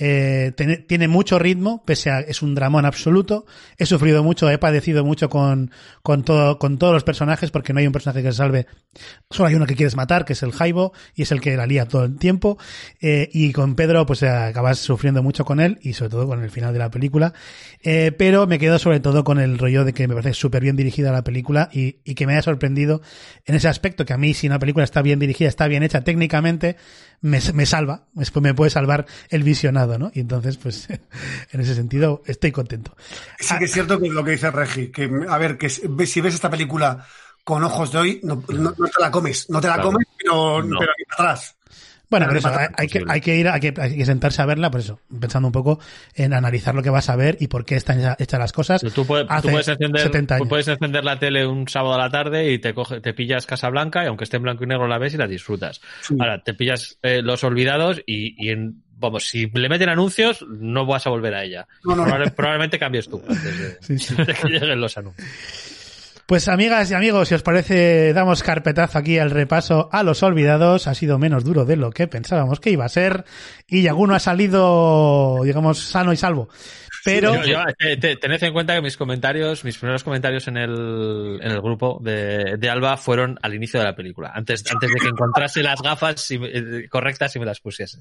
tiene mucho ritmo, pese a es un dramón absoluto. He sufrido mucho, he padecido mucho con todos los personajes, porque no hay un personaje que se salve. Solo hay uno que quieres matar, que es el Jaibo, y es el que la lía todo el tiempo. Y con Pedro, pues acabas sufriendo mucho con él, y sobre todo con el final de la película. Pero me quedo sobre todo con el rollo de que me parece súper bien dirigida la película y que me haya sorprendido en ese aspecto, que a mí, si una película está bien dirigida, está bien hecha técnicamente, me salva, después me puede salvar el visionado, ¿no? Y entonces, pues, en ese sentido, estoy contento. Sí que es cierto que lo que dice Regi, que, a ver, que si ves esta película con ojos de hoy, no te la comes, pero ni para atrás. Bueno, pero eso, hay que sentarse a verla, por eso, pensando un poco en analizar lo que vas a ver y por qué están hechas las cosas. Tú puedes encender la tele un sábado a la tarde y te pillas Casablanca, y aunque esté en blanco y negro la ves y la disfrutas. Sí. Ahora, te pillas Los Olvidados vamos, si le meten anuncios, no vas a volver a ella. No. Probablemente cambies tú antes de que lleguen los anuncios. Pues amigas y amigos, si os parece, damos carpetazo aquí al repaso a Los Olvidados. Ha sido menos duro de lo que pensábamos que iba a ser y Yaguno ha salido, digamos, sano y salvo. Pero tened en cuenta que mis primeros comentarios en el grupo de Alba fueron al inicio de la película, antes de que encontrase las gafas correctas y me las pusiese.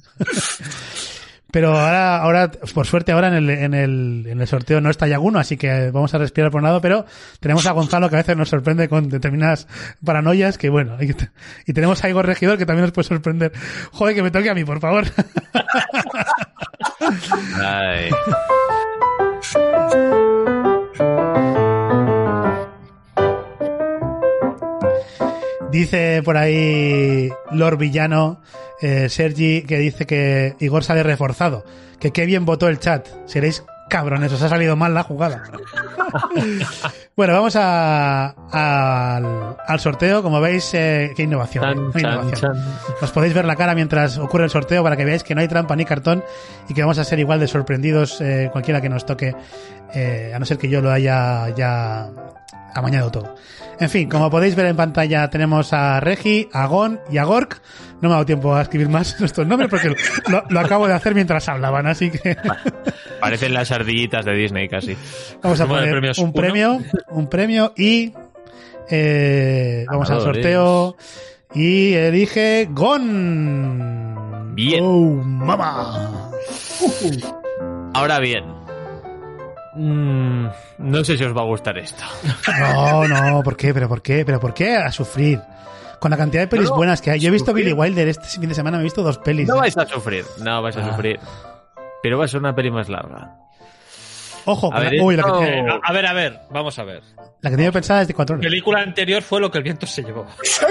Pero ahora, por suerte, ahora en el sorteo no está Yaguno, así que vamos a respirar por un lado, pero tenemos a Gonzalo, que a veces nos sorprende con determinadas paranoias, que bueno, y tenemos a Igor Regidor, que también nos puede sorprender. Joder, que me toque a mí, por favor. Ay. Dice por ahí Lord Villano, Sergi, que dice que Igor sale reforzado. Que qué bien votó el chat. Seréis cabrones, os ha salido mal la jugada. Bueno, vamos al sorteo. Como veis, qué innovación. Os podéis ver la cara mientras ocurre el sorteo para que veáis que no hay trampa ni cartón y que vamos a ser igual de sorprendidos cualquiera que nos toque, a no ser que yo lo haya ya amañado todo. En fin, como podéis ver en pantalla, tenemos a Regi, a Gon y a Gork. No me ha dado tiempo a escribir más estos nombres porque lo acabo de hacer mientras hablaban, así que... Parecen las ardillitas de Disney casi. Vamos a poner un premio y vamos al sorteo y elige Gon. Bien. ¡Oh, mamá! Ahora bien, no sé si os va a gustar esto. No, ¿por qué? ¿Pero por qué a sufrir? Con la cantidad de pelis buenas que hay. Yo he visto Billy Wilder este fin de semana, me he visto 2 pelis. No vais a sufrir. Pero va a ser una peli más larga. Ojo, a ver, vamos a ver. La que tenía pensada es de 4 horas. La película anterior fue Lo que el viento se llevó.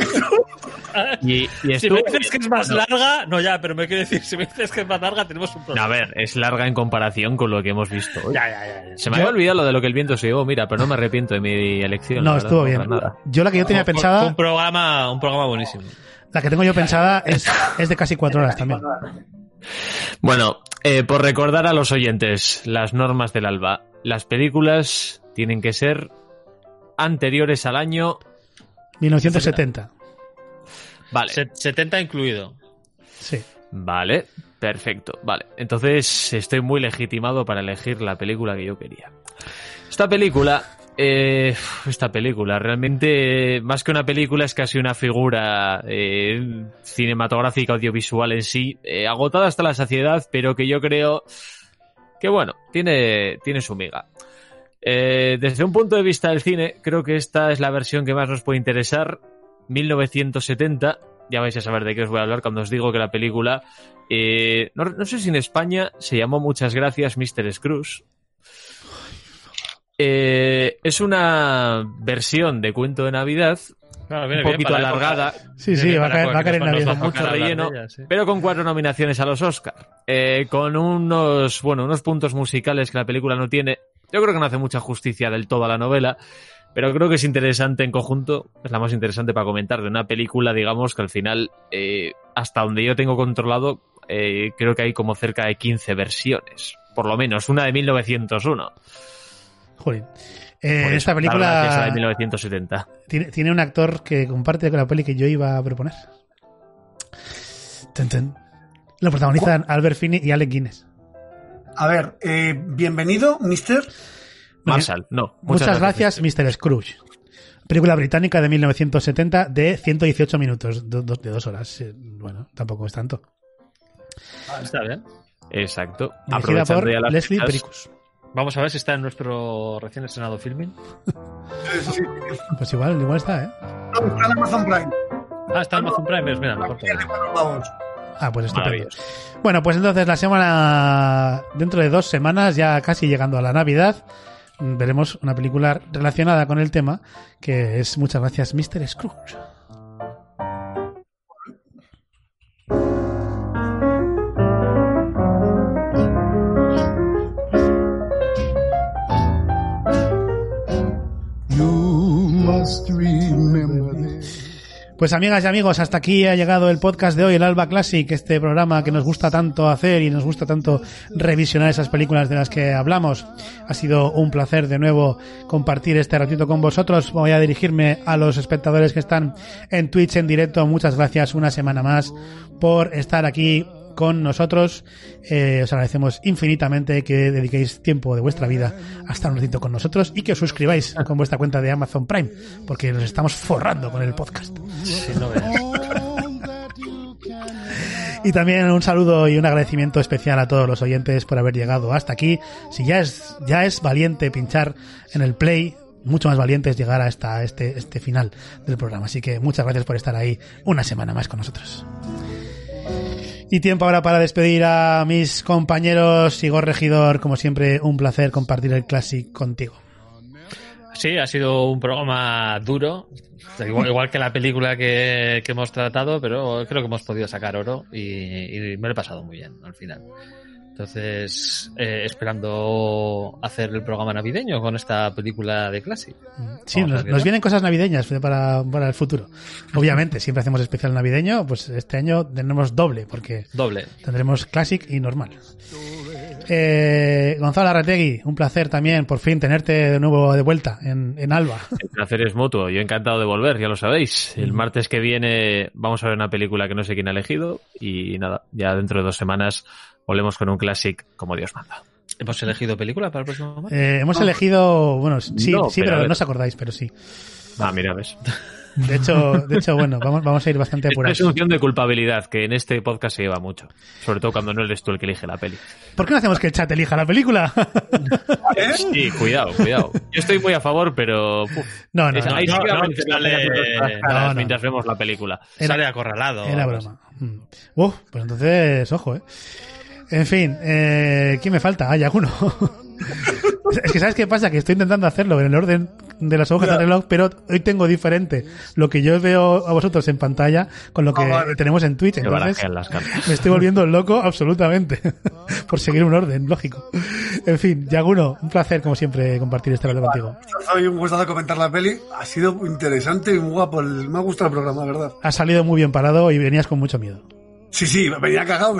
y si me dices que es más larga, no ya, pero me quiero decir, si me dices que es más larga, tenemos un problema. A ver, es larga en comparación con lo que hemos visto hoy. Ya. Se me había olvidado lo de Lo que el viento se llevó, mira, pero no me arrepiento de mi elección. No, estuvo bien. Yo la que yo tenía pensada... Fue un programa buenísimo. La que tengo yo pensada es de casi 4 horas también. Bueno, por recordar a los oyentes las normas del Alba, las películas tienen que ser anteriores al año 1970. Vale. 70 incluido. Sí. Vale, perfecto. Vale, entonces estoy muy legitimado para elegir la película que yo quería. Esta película realmente, más que una película, es casi una figura cinematográfica, audiovisual en sí, agotada hasta la saciedad, pero que yo creo que, bueno, tiene su miga. Desde un punto de vista del cine, creo que esta es la versión que más nos puede interesar. 1970, ya vais a saber de qué os voy a hablar cuando os digo que la película, no sé si en España se llamó Muchas gracias, Mr. Scrooge. Es una versión de Cuento de Navidad, Claro, un poquito alargada. Sí, va a caer en Navidad. Con mucho relleno, pero con 4 nominaciones a los Oscar. Con unos puntos musicales que la película no tiene. Yo creo que no hace mucha justicia del todo a la novela, pero creo que es interesante en conjunto. Es la más interesante para comentar de una película, digamos, que al final, hasta donde yo tengo controlado, creo que hay como cerca de 15 versiones. Por lo menos, una de 1901. Joder. Esta película de 1970. Tiene un actor que comparte con la peli que yo iba a proponer. Lo protagonizan Albert Finney y Alec Guinness. A ver, bienvenido, Mr. Marshall, no. Muchas gracias, Mr. Scrooge. Película británica de 1970 de 118 minutos, de 2 horas. Bueno, tampoco es tanto. Está bien. Exacto. Dirigida por Leslie Bricus. Vamos a ver si está en nuestro recién estrenado filming. Sí. Pues igual está, ¿eh? No, está en Amazon Prime. Está en Amazon Prime. Mira, mejor todavía. Pues estupendo. Bueno, pues entonces dentro de 2 semanas, ya casi llegando a la Navidad, veremos una película relacionada con el tema, que es Muchas gracias, Mr. Scrooge. Pues amigas y amigos, hasta aquí ha llegado el podcast de hoy, el Alba Classic, este programa que nos gusta tanto hacer y nos gusta tanto revisionar esas películas de las que hablamos. Ha sido un placer de nuevo compartir este ratito con vosotros. Voy a dirigirme a los espectadores que están en Twitch en directo. Muchas gracias una semana más por estar aquí con nosotros. Os agradecemos infinitamente que dediquéis tiempo de vuestra vida a estar un ratito con nosotros y que os suscribáis con vuestra cuenta de Amazon Prime, porque nos estamos forrando con el podcast. Sí, no veas. Y también un saludo y un agradecimiento especial a todos los oyentes por haber llegado hasta aquí. Si ya es valiente pinchar en el play, mucho más valiente es llegar hasta este final del programa. Así que muchas gracias por estar ahí una semana más con nosotros. Y tiempo ahora para despedir a mis compañeros. Igor Regidor, como siempre, un placer compartir el Classic contigo. Sí, ha sido un programa duro, igual que la película que hemos tratado, pero creo que hemos podido sacar oro y me lo he pasado muy bien al final. Entonces, esperando hacer el programa navideño con esta película de Classic. Sí, nos vienen cosas navideñas para el futuro. Obviamente, siempre hacemos especial navideño, pues este año tendremos doble, porque tendremos Classic y normal. Gonzalo Arretegui, un placer también, por fin, tenerte de nuevo de vuelta en Alba. El placer es mutuo, yo encantado de volver, ya lo sabéis. El martes que viene vamos a ver una película que no sé quién ha elegido y nada, ya dentro de 2 semanas volvemos con un Classic como Dios manda. ¿Hemos elegido película para el próximo martes? Hemos elegido, bueno, sí, pero no os acordáis, pero sí. Mira, ves. De hecho, bueno, vamos a ir bastante apurados. Es presunción de culpabilidad, que en este podcast se lleva mucho. Sobre todo cuando no eres tú el que elige la peli. ¿Por qué no hacemos que el chat elija la película? Sí, cuidado. Yo estoy muy a favor, pero... No, mientras vemos la película. Sale acorralado. Era broma. Pues entonces, ojo, En fin, ¿quién me falta? Yaguno. Es que ¿sabes qué pasa? Que estoy intentando hacerlo en el orden de las hojas del reloj, pero hoy tengo diferente lo que yo veo a vosotros en pantalla con lo que tenemos en Twitch. Entonces me estoy volviendo loco absolutamente por seguir un orden lógico. En fin, Yaguno, un placer como siempre compartir este rato contigo. Hoy un gustazo comentar la peli. Ha sido interesante y muy guapo. Me ha gustado el programa, ¿verdad? Ha salido muy bien parado y venías con mucho miedo. Sí, venía cagado.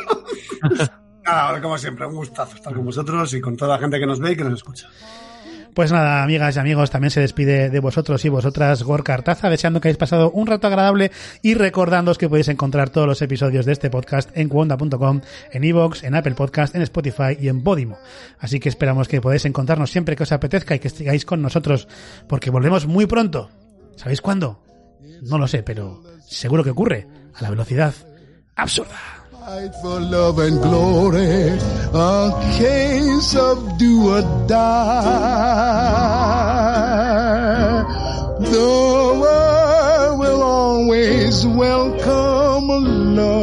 Nada, como siempre, un gustazo estar con vosotros y con toda la gente que nos ve y que nos escucha. Pues nada, amigas y amigos, también se despide de vosotros y vosotras Gorka Artaza, deseando que hayáis pasado un rato agradable y recordándoos que podéis encontrar todos los episodios de este podcast en cuonda.com, en iVoox, en Apple Podcast, en Spotify y en Podimo. Así que esperamos que podáis encontrarnos siempre que os apetezca y que estéis con nosotros, porque volvemos muy pronto. ¿Sabéis cuándo? No lo sé, pero seguro que ocurre a la velocidad absurda. Fight for love and glory, a case of do or die. The world will always welcome love.